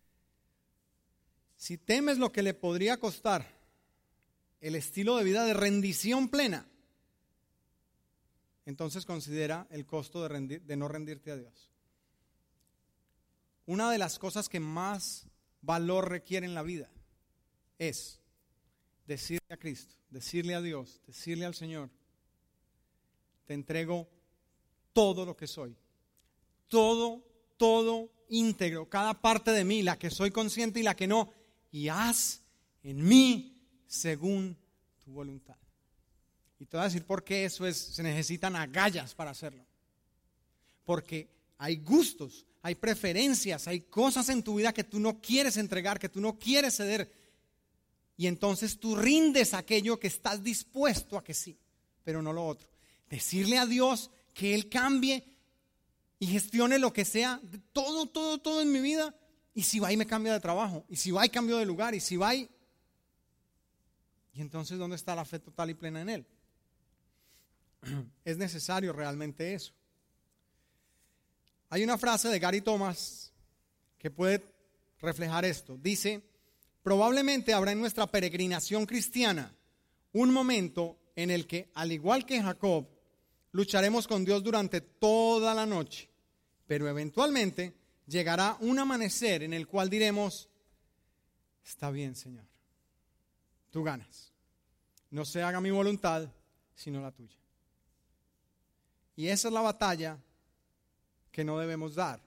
Si temes lo que le podría costar el estilo de vida de rendición plena, entonces considera el costo de, rendir, de no rendirte a Dios. Una de las cosas que más valor requiere en la vida es decirle a Cristo, decirle a Dios, decirle al Señor, te entrego todo lo que soy, todo, todo íntegro, cada parte de mí, la que soy consciente y la que no, y haz en mí según tu voluntad. Y te voy a decir por qué eso es, se necesitan agallas para hacerlo. Porque hay gustos, hay preferencias, hay cosas en tu vida que tú no quieres entregar, que tú no quieres ceder. Y entonces tú rindes aquello que estás dispuesto a que sí, pero no lo otro. Decirle a Dios que Él cambie y gestione lo que sea, todo, todo, todo en mi vida. Y si va y me cambia de trabajo, y si va y cambio de lugar, y si va y... Y entonces, ¿dónde está la fe total y plena en Él? Es necesario realmente eso. Hay una frase de Gary Thomas que puede reflejar esto. Dice, probablemente habrá en nuestra peregrinación cristiana un momento en el que, al igual que Jacob, lucharemos con Dios durante toda la noche, pero eventualmente llegará un amanecer en el cual diremos, está bien, Señor, tú ganas, no se haga mi voluntad, sino la tuya. Y esa es la batalla que no debemos dar.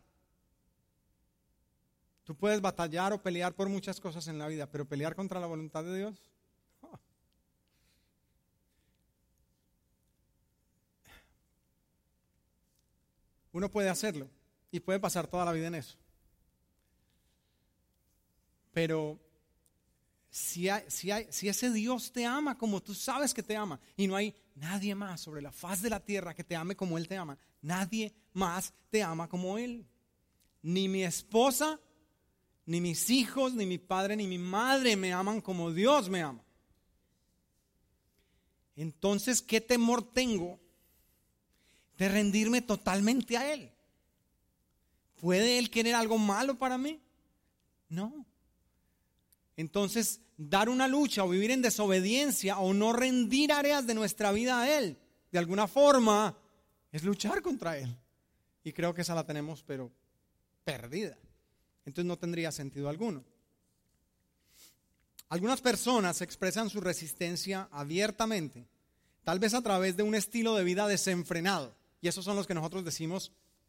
Tú puedes batallar o pelear por muchas cosas en la vida, pero pelear contra la voluntad de Dios, oh. Uno puede hacerlo y puede pasar toda la vida en eso. Pero si, hay, si, hay, si ese Dios te ama como tú sabes que te ama, y no hay nadie más sobre la faz de la tierra que te ame como Él te ama, nadie más te ama como Él. Ni mi esposa, ni mis hijos, ni mi padre, ni mi madre me aman como Dios me ama. Entonces, ¿qué temor tengo de rendirme totalmente a Él? ¿Puede Él querer algo malo para mí? No. Entonces, dar una lucha o vivir en desobediencia o no rendir áreas de nuestra vida a Él, de alguna forma, es luchar contra Él. Y creo que esa la tenemos, pero perdida. Entonces no tendría sentido alguno. Algunas personas expresan su resistencia abiertamente, tal vez a través de un estilo de vida desenfrenado. Y esos son los que nosotros decimos,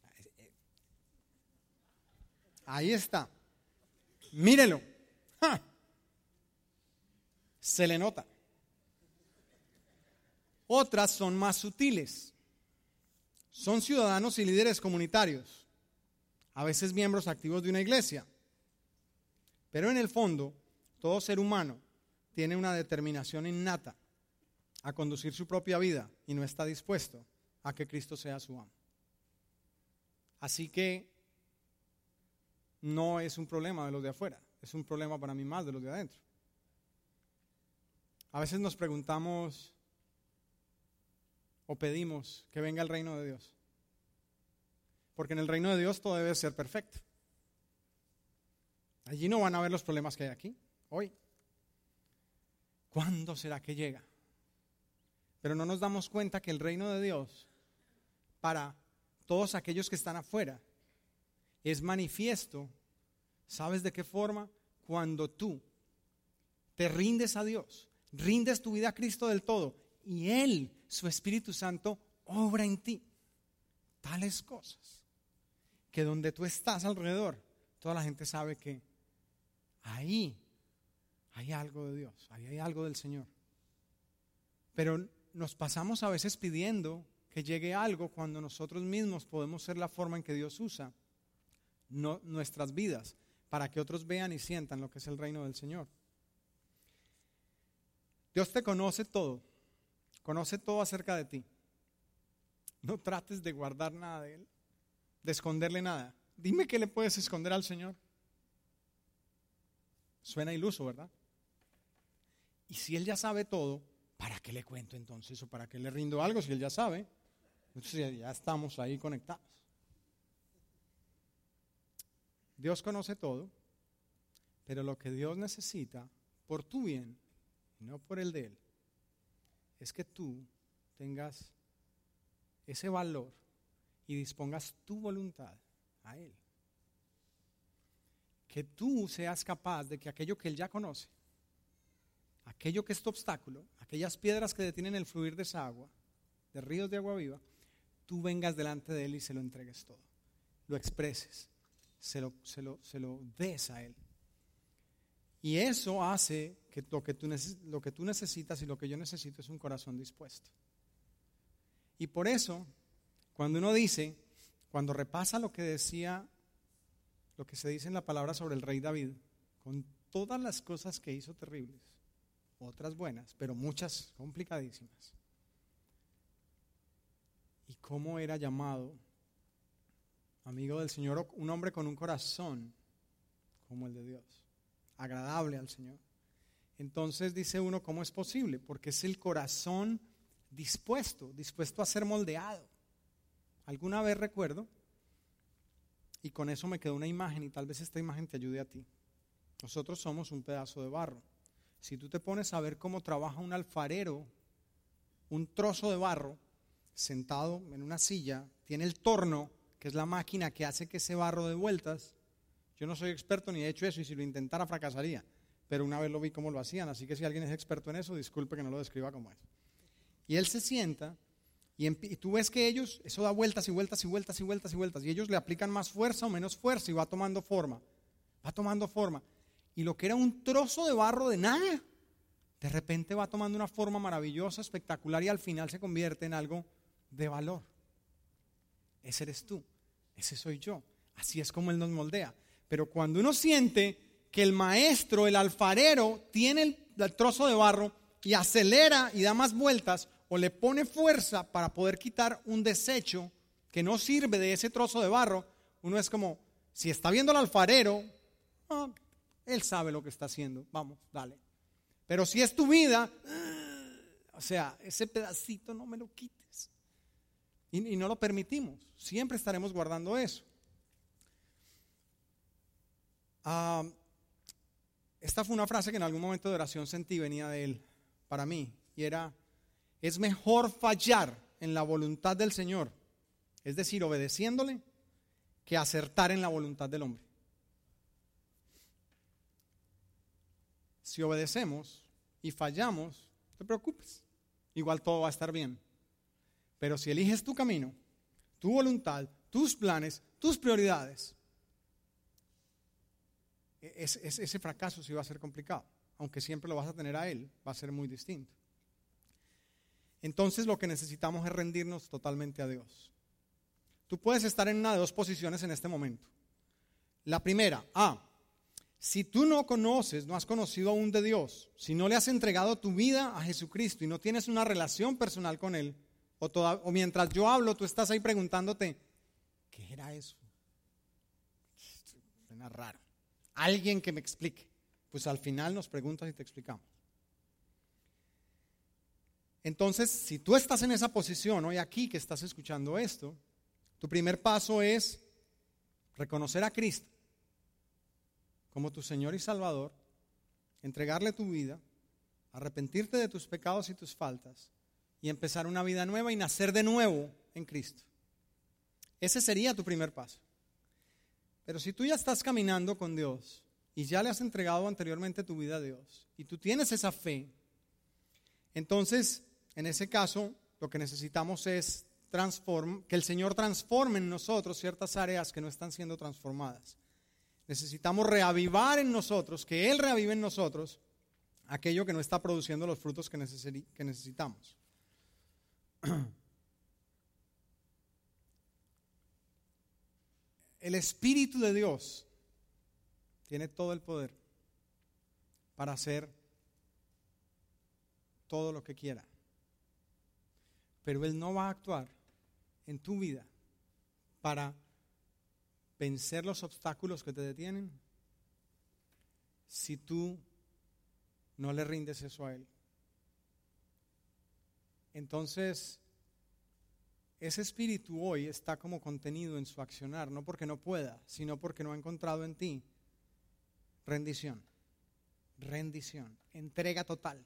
ahí está, mírelo. ¡Ja! Se le nota. Otras son más sutiles. Son ciudadanos y líderes comunitarios, a veces miembros activos de una iglesia. Pero en el fondo, todo ser humano tiene una determinación innata a conducir su propia vida y no está dispuesto a que Cristo sea su amo. Así que no es un problema de los de afuera, es un problema para mí más de los de adentro. A veces nos preguntamos o pedimos que venga el reino de Dios, porque en el reino de Dios todo debe ser perfecto. Allí no van a ver los problemas que hay aquí, hoy. ¿Cuándo será que llega? Pero no nos damos cuenta que el reino de Dios, para todos aquellos que están afuera, es manifiesto. ¿Sabes de qué forma? Cuando tú te rindes a Dios, rindes tu vida a Cristo del todo, y Él, su Espíritu Santo, obra en ti tales cosas que donde tú estás alrededor, toda la gente sabe que ahí hay algo de Dios, ahí hay algo del Señor. Pero nos pasamos a veces pidiendo que llegue algo cuando nosotros mismos podemos ser la forma en que Dios usa no, nuestras vidas para que otros vean y sientan lo que es el reino del Señor. Dios te conoce todo, conoce todo acerca de ti. No trates de guardar nada de Él, de esconderle nada. Dime qué le puedes esconder al Señor. Suena iluso, ¿verdad? Y si Él ya sabe todo, ¿para qué le cuento entonces? ¿O para qué le rindo algo si Él ya sabe? Entonces ya estamos ahí conectados. Dios conoce todo, pero lo que Dios necesita por tu bien, no por el de Él, es que tú tengas ese valor y dispongas tu voluntad a Él. Que tú seas capaz de que aquello que Él ya conoce, aquello que es tu obstáculo, aquellas piedras que detienen el fluir de esa agua, de ríos de agua viva, tú vengas delante de Él y se lo entregues todo, lo expreses, se lo, se lo, se lo des a Él. Y eso hace que lo que, tú neces- lo que tú necesitas y lo que yo necesito es un corazón dispuesto. Y por eso, cuando uno dice, cuando repasa lo que decía, lo que se dice en la palabra sobre el rey David, con todas las cosas que hizo terribles, otras buenas, pero muchas complicadísimas, y cómo era llamado amigo del Señor, un hombre con un corazón como el de Dios, agradable al Señor. Entonces dice uno, ¿cómo es posible? Porque es el corazón dispuesto, dispuesto a ser moldeado. Alguna vez recuerdo y con eso me quedó una imagen, y tal vez esta imagen te ayude a ti. Nosotros somos un pedazo de barro. Si tú te pones a ver cómo trabaja un alfarero, un trozo de barro, sentado en una silla, tiene el torno, que es la máquina que hace que ese barro dé vueltas. Yo no soy experto ni he hecho eso, y si lo intentara fracasaría, pero una vez lo vi cómo lo hacían, así que si alguien es experto en eso, disculpe que no lo describa como es. Y él se sienta y, en, y tú ves que ellos, eso da vueltas y vueltas y vueltas y vueltas y vueltas, y ellos le aplican más fuerza o menos fuerza y va tomando forma, va tomando forma. Y lo que era un trozo de barro de nada, de repente va tomando una forma maravillosa, espectacular, y al final se convierte en algo de valor. Ese eres tú, ese soy yo, así es como Él nos moldea. Pero cuando uno siente que el maestro, el alfarero, tiene el, el trozo de barro y acelera y da más vueltas, o le pone fuerza para poder quitar un desecho que no sirve de ese trozo de barro, uno es como, si está viendo al alfarero, ah, él sabe lo que está haciendo, vamos, dale. Pero si es tu vida, o sea, ese pedacito no me lo quites. Y, y no lo permitimos, siempre estaremos guardando eso. Uh, esta fue una frase que en algún momento de oración sentí, venía de él para mí, y era: es mejor fallar en la voluntad del Señor, es decir, obedeciéndole, que acertar en la voluntad del hombre. Si obedecemos y fallamos, no te preocupes, igual todo va a estar bien. Pero si eliges tu camino, tu voluntad, tus planes, tus prioridades, ese, ese fracaso sí va a ser complicado, aunque siempre lo vas a tener a Él, va a ser muy distinto. Entonces lo que necesitamos es rendirnos totalmente a Dios. Tú puedes estar en una de dos posiciones en este momento. La primera, A, si tú no conoces, no has conocido aún de Dios, si no le has entregado tu vida a Jesucristo y no tienes una relación personal con Él, o, toda, o mientras yo hablo tú estás ahí preguntándote, ¿qué era eso? Suena raro. Alguien que me explique. Pues al final nos preguntas y te explicamos. Entonces, si tú estás en esa posición hoy aquí que estás escuchando esto, tu primer paso es reconocer a Cristo como tu Señor y Salvador, entregarle tu vida, arrepentirte de tus pecados y tus faltas y empezar una vida nueva y nacer de nuevo en Cristo. Ese sería tu primer paso. Pero si tú ya estás caminando con Dios y ya le has entregado anteriormente tu vida a Dios y tú tienes esa fe, entonces en ese caso lo que necesitamos es transform, que el Señor transforme en nosotros ciertas áreas que no están siendo transformadas. Necesitamos reavivar en nosotros, que Él reavive en nosotros aquello que no está produciendo los frutos que necesitamos. El Espíritu de Dios tiene todo el poder para hacer todo lo que quiera, pero Él no va a actuar en tu vida para vencer los obstáculos que te detienen si tú no le rindes eso a Él. Entonces, ese espíritu hoy está como contenido en su accionar, no porque no pueda, sino porque no ha encontrado en ti rendición, rendición, entrega total.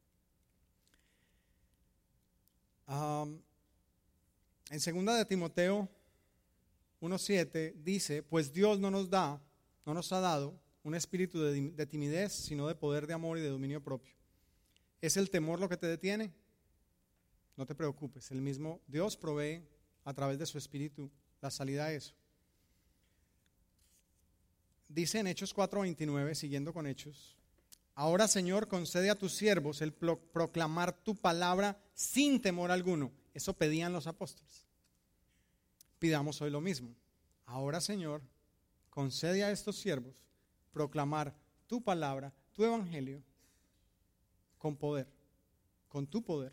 Um, en segunda de Timoteo uno siete dice, pues Dios no nos da, no nos ha dado un espíritu de, de timidez, sino de poder, de amor y de dominio propio. ¿Es el temor lo que te detiene? No te preocupes, el mismo Dios provee a través de su espíritu la salida a eso. Dice en Hechos cuatro veintinueve, siguiendo con Hechos, ahora Señor concede a tus siervos el pro- proclamar tu palabra sin temor alguno. Eso pedían los apóstoles. Pidamos hoy lo mismo. Ahora Señor concede a estos siervos proclamar tu palabra, tu evangelio con poder, con tu poder.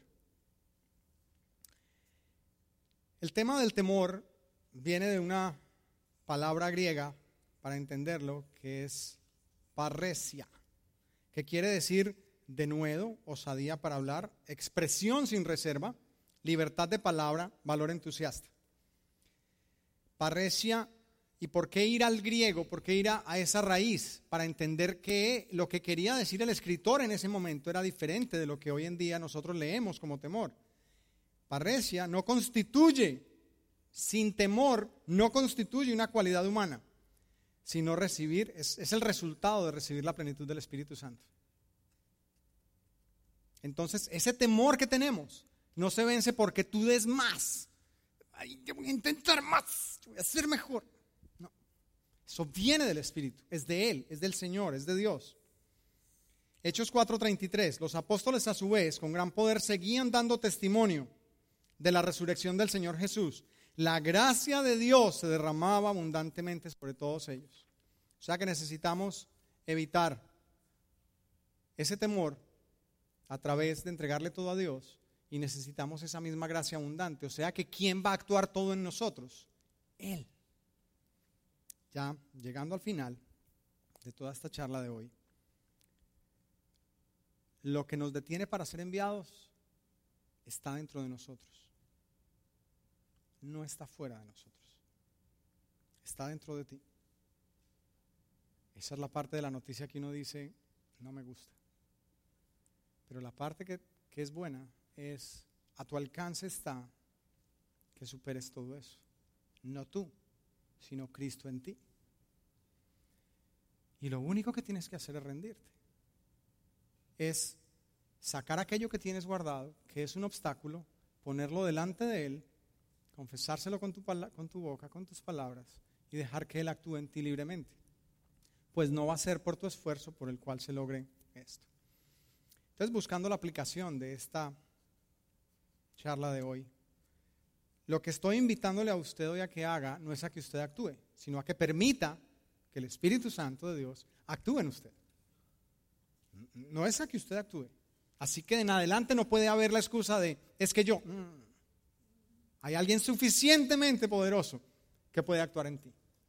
El tema del temor viene de una palabra griega, para entenderlo, que es parresia, que quiere decir denuedo, osadía para hablar, expresión sin reserva, libertad de palabra, valor entusiasta. Parresia ¿Y por qué ir al griego? ¿Por qué ir a, a esa raíz? Para entender que lo que quería decir el escritor en ese momento era diferente de lo que hoy en día nosotros leemos como temor. Parresia no constituye, sin temor, no constituye una cualidad humana, sino recibir, es, es el resultado de recibir la plenitud del Espíritu Santo. Entonces, ese temor que tenemos no se vence porque tú des más. Ay, yo voy a intentar más, yo voy a ser mejor. No, eso viene del Espíritu, es de Él, es del Señor, es de Dios. Hechos cuatro treinta y tres, los apóstoles a su vez con gran poder seguían dando testimonio de la resurrección del Señor Jesús. La gracia de Dios se derramaba abundantemente sobre todos ellos. O sea que necesitamos evitar ese temor a través de entregarle todo a Dios, y necesitamos esa misma gracia abundante. O sea que ¿quién va a actuar todo en nosotros? Él. Ya llegando al final de toda esta charla de hoy, lo que nos detiene para ser enviados está dentro de nosotros. No está fuera de nosotros. Está dentro de ti. Esa es la parte de la noticia que uno dice, no me gusta. Pero la parte que, que es buena es, a tu alcance está que superes todo eso. No tú, sino Cristo en ti. Y lo único que tienes que hacer es rendirte. Es sacar aquello que tienes guardado, que es un obstáculo, ponerlo delante de Él, confesárselo con tu, con tu boca, con tus palabras, y dejar que Él actúe en ti libremente. Pues no va a ser por tu esfuerzo por el cual se logre esto. Entonces, buscando la aplicación de esta charla de hoy, lo que estoy invitándole a usted hoy a que haga no es a que usted actúe, sino a que permita que el Espíritu Santo de Dios actúe en usted. No es a que usted actúe. Así que en adelante no puede haber la excusa de, es que yo, mm, hay alguien suficientemente poderoso que puede actuar en ti.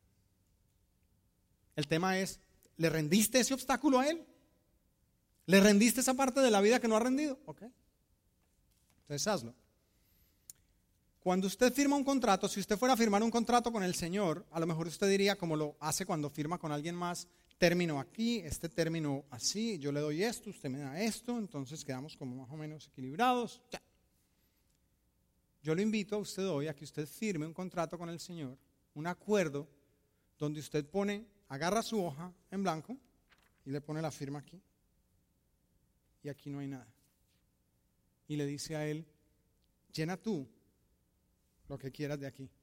El tema es, ¿le rendiste ese obstáculo a Él? ¿Le rendiste esa parte de la vida que no ha rendido? Ok. Entonces hazlo. Cuando usted firma un contrato, si usted fuera a firmar un contrato con el Señor, a lo mejor usted diría, como lo hace cuando firma con alguien más, término aquí, este término así, yo le doy esto, usted me da esto, entonces quedamos como más o menos equilibrados. Ya. Yo lo invito a usted hoy a que usted firme un contrato con el Señor, un acuerdo donde usted pone, agarra su hoja en blanco y le pone la firma aquí. Y aquí no hay nada. Y le dice a Él, llena tú lo que quieras de aquí.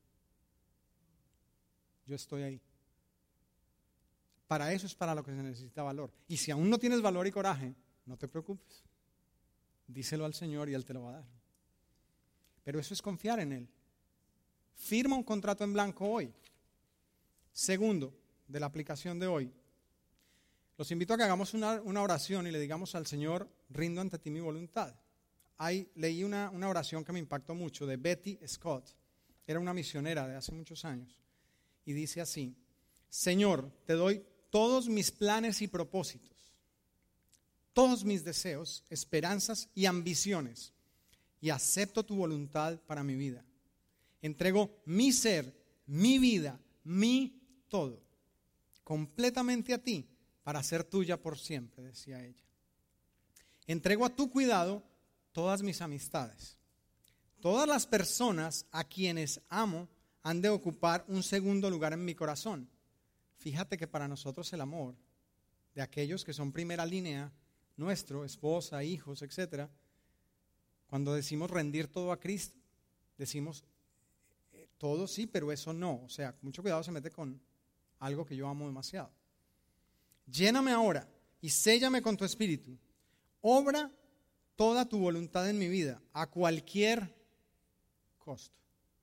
Yo estoy ahí. Para eso es para lo que se necesita valor. Y si aún no tienes valor y coraje, no te preocupes. Díselo al Señor y Él te lo va a dar. Pero eso es confiar en Él. Firma un contrato en blanco hoy. Segundo, de la aplicación de hoy. Los invito a que hagamos una, una oración y le digamos al Señor, rindo ante ti mi voluntad. Hay, leí una, una oración que me impactó mucho de Betty Scott. Era una misionera de hace muchos años. Y dice así, Señor, te doy todos mis planes y propósitos, todos mis deseos, esperanzas y ambiciones, y acepto tu voluntad para mi vida. Entrego mi ser, mi vida, mi todo, completamente a ti, para ser tuya por siempre, decía ella. Entrego a tu cuidado todas mis amistades. Todas las personas a quienes amo han de ocupar un segundo lugar en mi corazón. Fíjate que para nosotros el amor de aquellos que son primera línea, nuestro, esposa, hijos, etcétera, cuando decimos rendir todo a Cristo, decimos eh, todo sí, pero eso no. O sea, mucho cuidado se mete con algo que yo amo demasiado. Lléname ahora y séllame con tu espíritu. Obra toda tu voluntad en mi vida, a cualquier costo.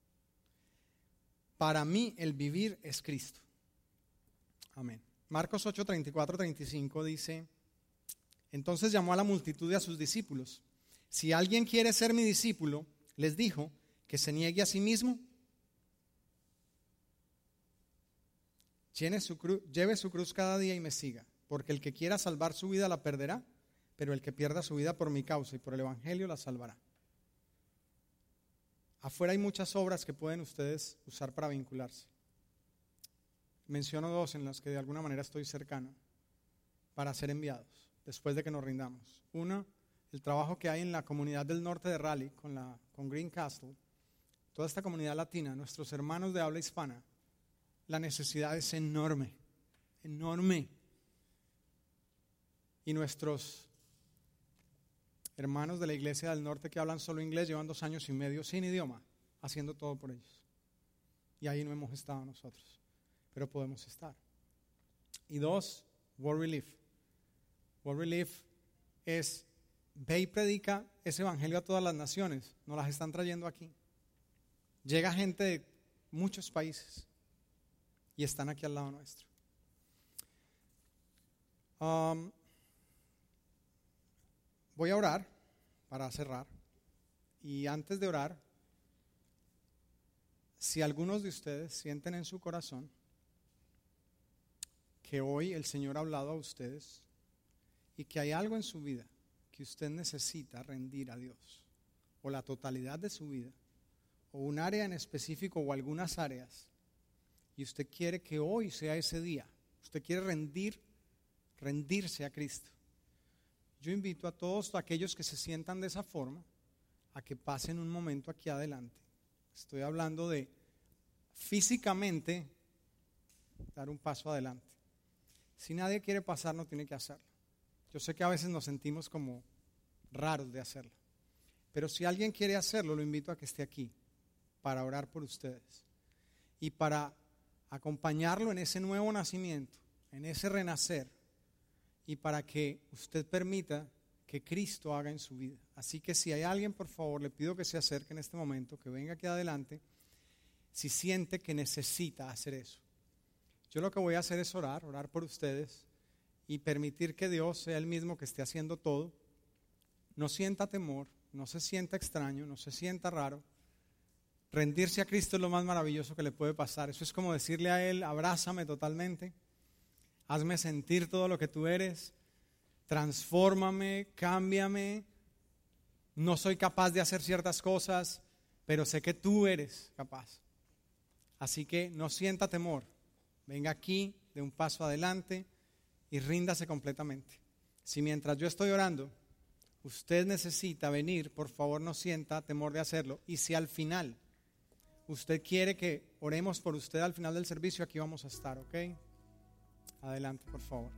Para mí el vivir es Cristo. Amén. Marcos ocho, treinta y cuatro, treinta y cinco dice, entonces llamó a la multitud y a sus discípulos. Si alguien quiere ser mi discípulo, les dijo, que se niegue a sí mismo, lleve su cruz, lleve su cruz cada día y me siga, porque el que quiera salvar su vida la perderá, pero el que pierda su vida por mi causa y por el evangelio la salvará. Afuera hay muchas obras que pueden ustedes usar para vincularse. menciono dos en las que de alguna manera estoy cercano para ser enviados después de que nos rindamos. Uno, el trabajo que hay en la comunidad del norte de Raleigh con, la, con Greencastle, toda esta comunidad latina, nuestros hermanos de habla hispana. La necesidad es enorme, enorme. Y nuestros hermanos de la iglesia del norte que hablan solo inglés llevan dos años y medio sin idioma, haciendo todo por ellos. Y ahí no hemos estado nosotros, pero podemos estar. Y dos, World Relief. World Relief es, ve y predica ese evangelio a todas las naciones. Nos las están trayendo aquí. Llega gente de muchos países y están aquí al lado nuestro. Um, voy a orar para cerrar. Y antes de orar, si algunos de ustedes sienten en su corazón que hoy el Señor ha hablado a ustedes y que hay algo en su vida que usted necesita rendir a Dios, o la totalidad de su vida, o un área en específico o algunas áreas, y usted quiere que hoy sea ese día, usted quiere rendir, rendirse a Cristo, yo invito a todos aquellos que se sientan de esa forma a que pasen un momento aquí adelante. Estoy hablando de físicamente dar un paso adelante. Si nadie quiere pasar, no tiene que hacerlo. Yo sé que a veces nos sentimos como raros de hacerlo, pero si alguien quiere hacerlo, lo invito a que esté aquí para orar por ustedes y para acompañarlo en ese nuevo nacimiento, en ese renacer, y para que usted permita que Cristo haga en su vida. Así que si hay alguien, por favor, le pido que se acerque en este momento, que venga aquí adelante, si siente que necesita hacer eso. Yo lo que voy a hacer es orar, orar por ustedes y permitir que Dios sea el mismo que esté haciendo todo. No sienta temor, no se sienta extraño, no se sienta raro. Rendirse a Cristo es lo más maravilloso que le puede pasar. Eso es como decirle a Él, abrázame totalmente, hazme sentir todo lo que tú eres, transfórmame, cámbiame. No soy capaz de hacer ciertas cosas, pero sé que tú eres capaz. Así que no sienta temor, venga aquí, de un paso adelante y ríndase completamente. Si mientras yo estoy orando, usted necesita venir, por favor no sienta temor de hacerlo. Y si al final usted quiere que oremos por usted al final del servicio, aquí vamos a estar, ¿ok? Adelante, por favor.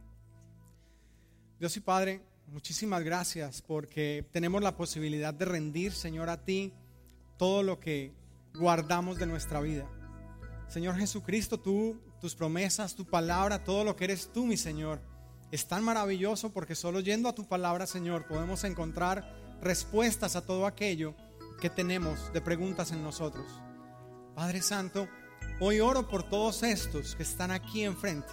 Dios y Padre, muchísimas gracias porque tenemos la posibilidad de rendir, Señor, a ti todo lo que guardamos de nuestra vida. Señor Jesucristo, tú, tus promesas, tu palabra, todo lo que eres tú, mi Señor, es tan maravilloso porque solo yendo a tu palabra, Señor, podemos encontrar respuestas a todo aquello que tenemos de preguntas en nosotros. Padre Santo, hoy oro por todos estos que están aquí enfrente,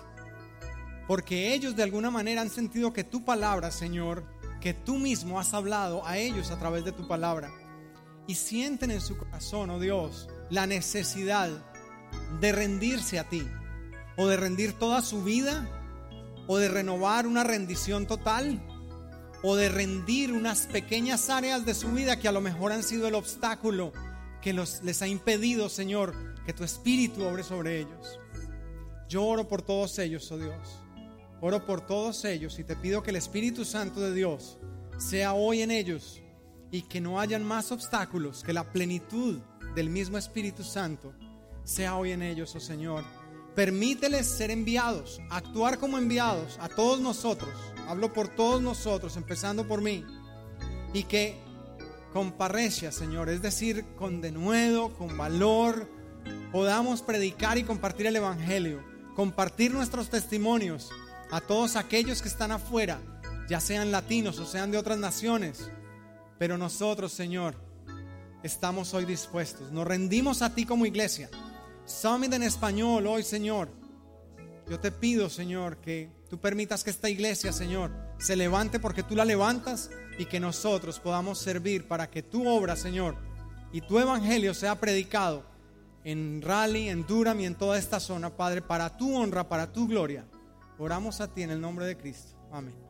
porque ellos de alguna manera han sentido que tu palabra, Señor, que tú mismo has hablado a ellos a través de tu palabra, y sienten en su corazón, oh Dios, la necesidad de rendirse a ti, o de rendir toda su vida, o de renovar una rendición total, o de rendir unas pequeñas áreas de su vida que a lo mejor han sido el obstáculo que los, les ha impedido, Señor, que tu Espíritu obre sobre ellos. Yo oro por todos ellos, oh Dios. Oro por todos ellos y te pido que el Espíritu Santo de Dios sea hoy en ellos y que no hayan más obstáculos, que la plenitud del mismo Espíritu Santo sea hoy en ellos, oh Señor. Permíteles ser enviados, actuar como enviados a todos nosotros. Hablo por todos nosotros, empezando por mí. Y que con parresia, Señor, es decir, con denuedo, con valor, podamos predicar y compartir el Evangelio, compartir nuestros testimonios a todos aquellos que están afuera, ya sean latinos o sean de otras naciones. Pero nosotros, Señor, estamos hoy dispuestos. Nos rendimos a ti como iglesia. Summit en español hoy, Señor. Yo te pido, Señor, que tú permitas que esta iglesia, Señor, se levante porque tú la levantas y que nosotros podamos servir para que tu obra, Señor, y tu evangelio sea predicado en Raleigh, en Durham y en toda esta zona, Padre, para tu honra, para tu gloria. Oramos a ti en el nombre de Cristo. Amén.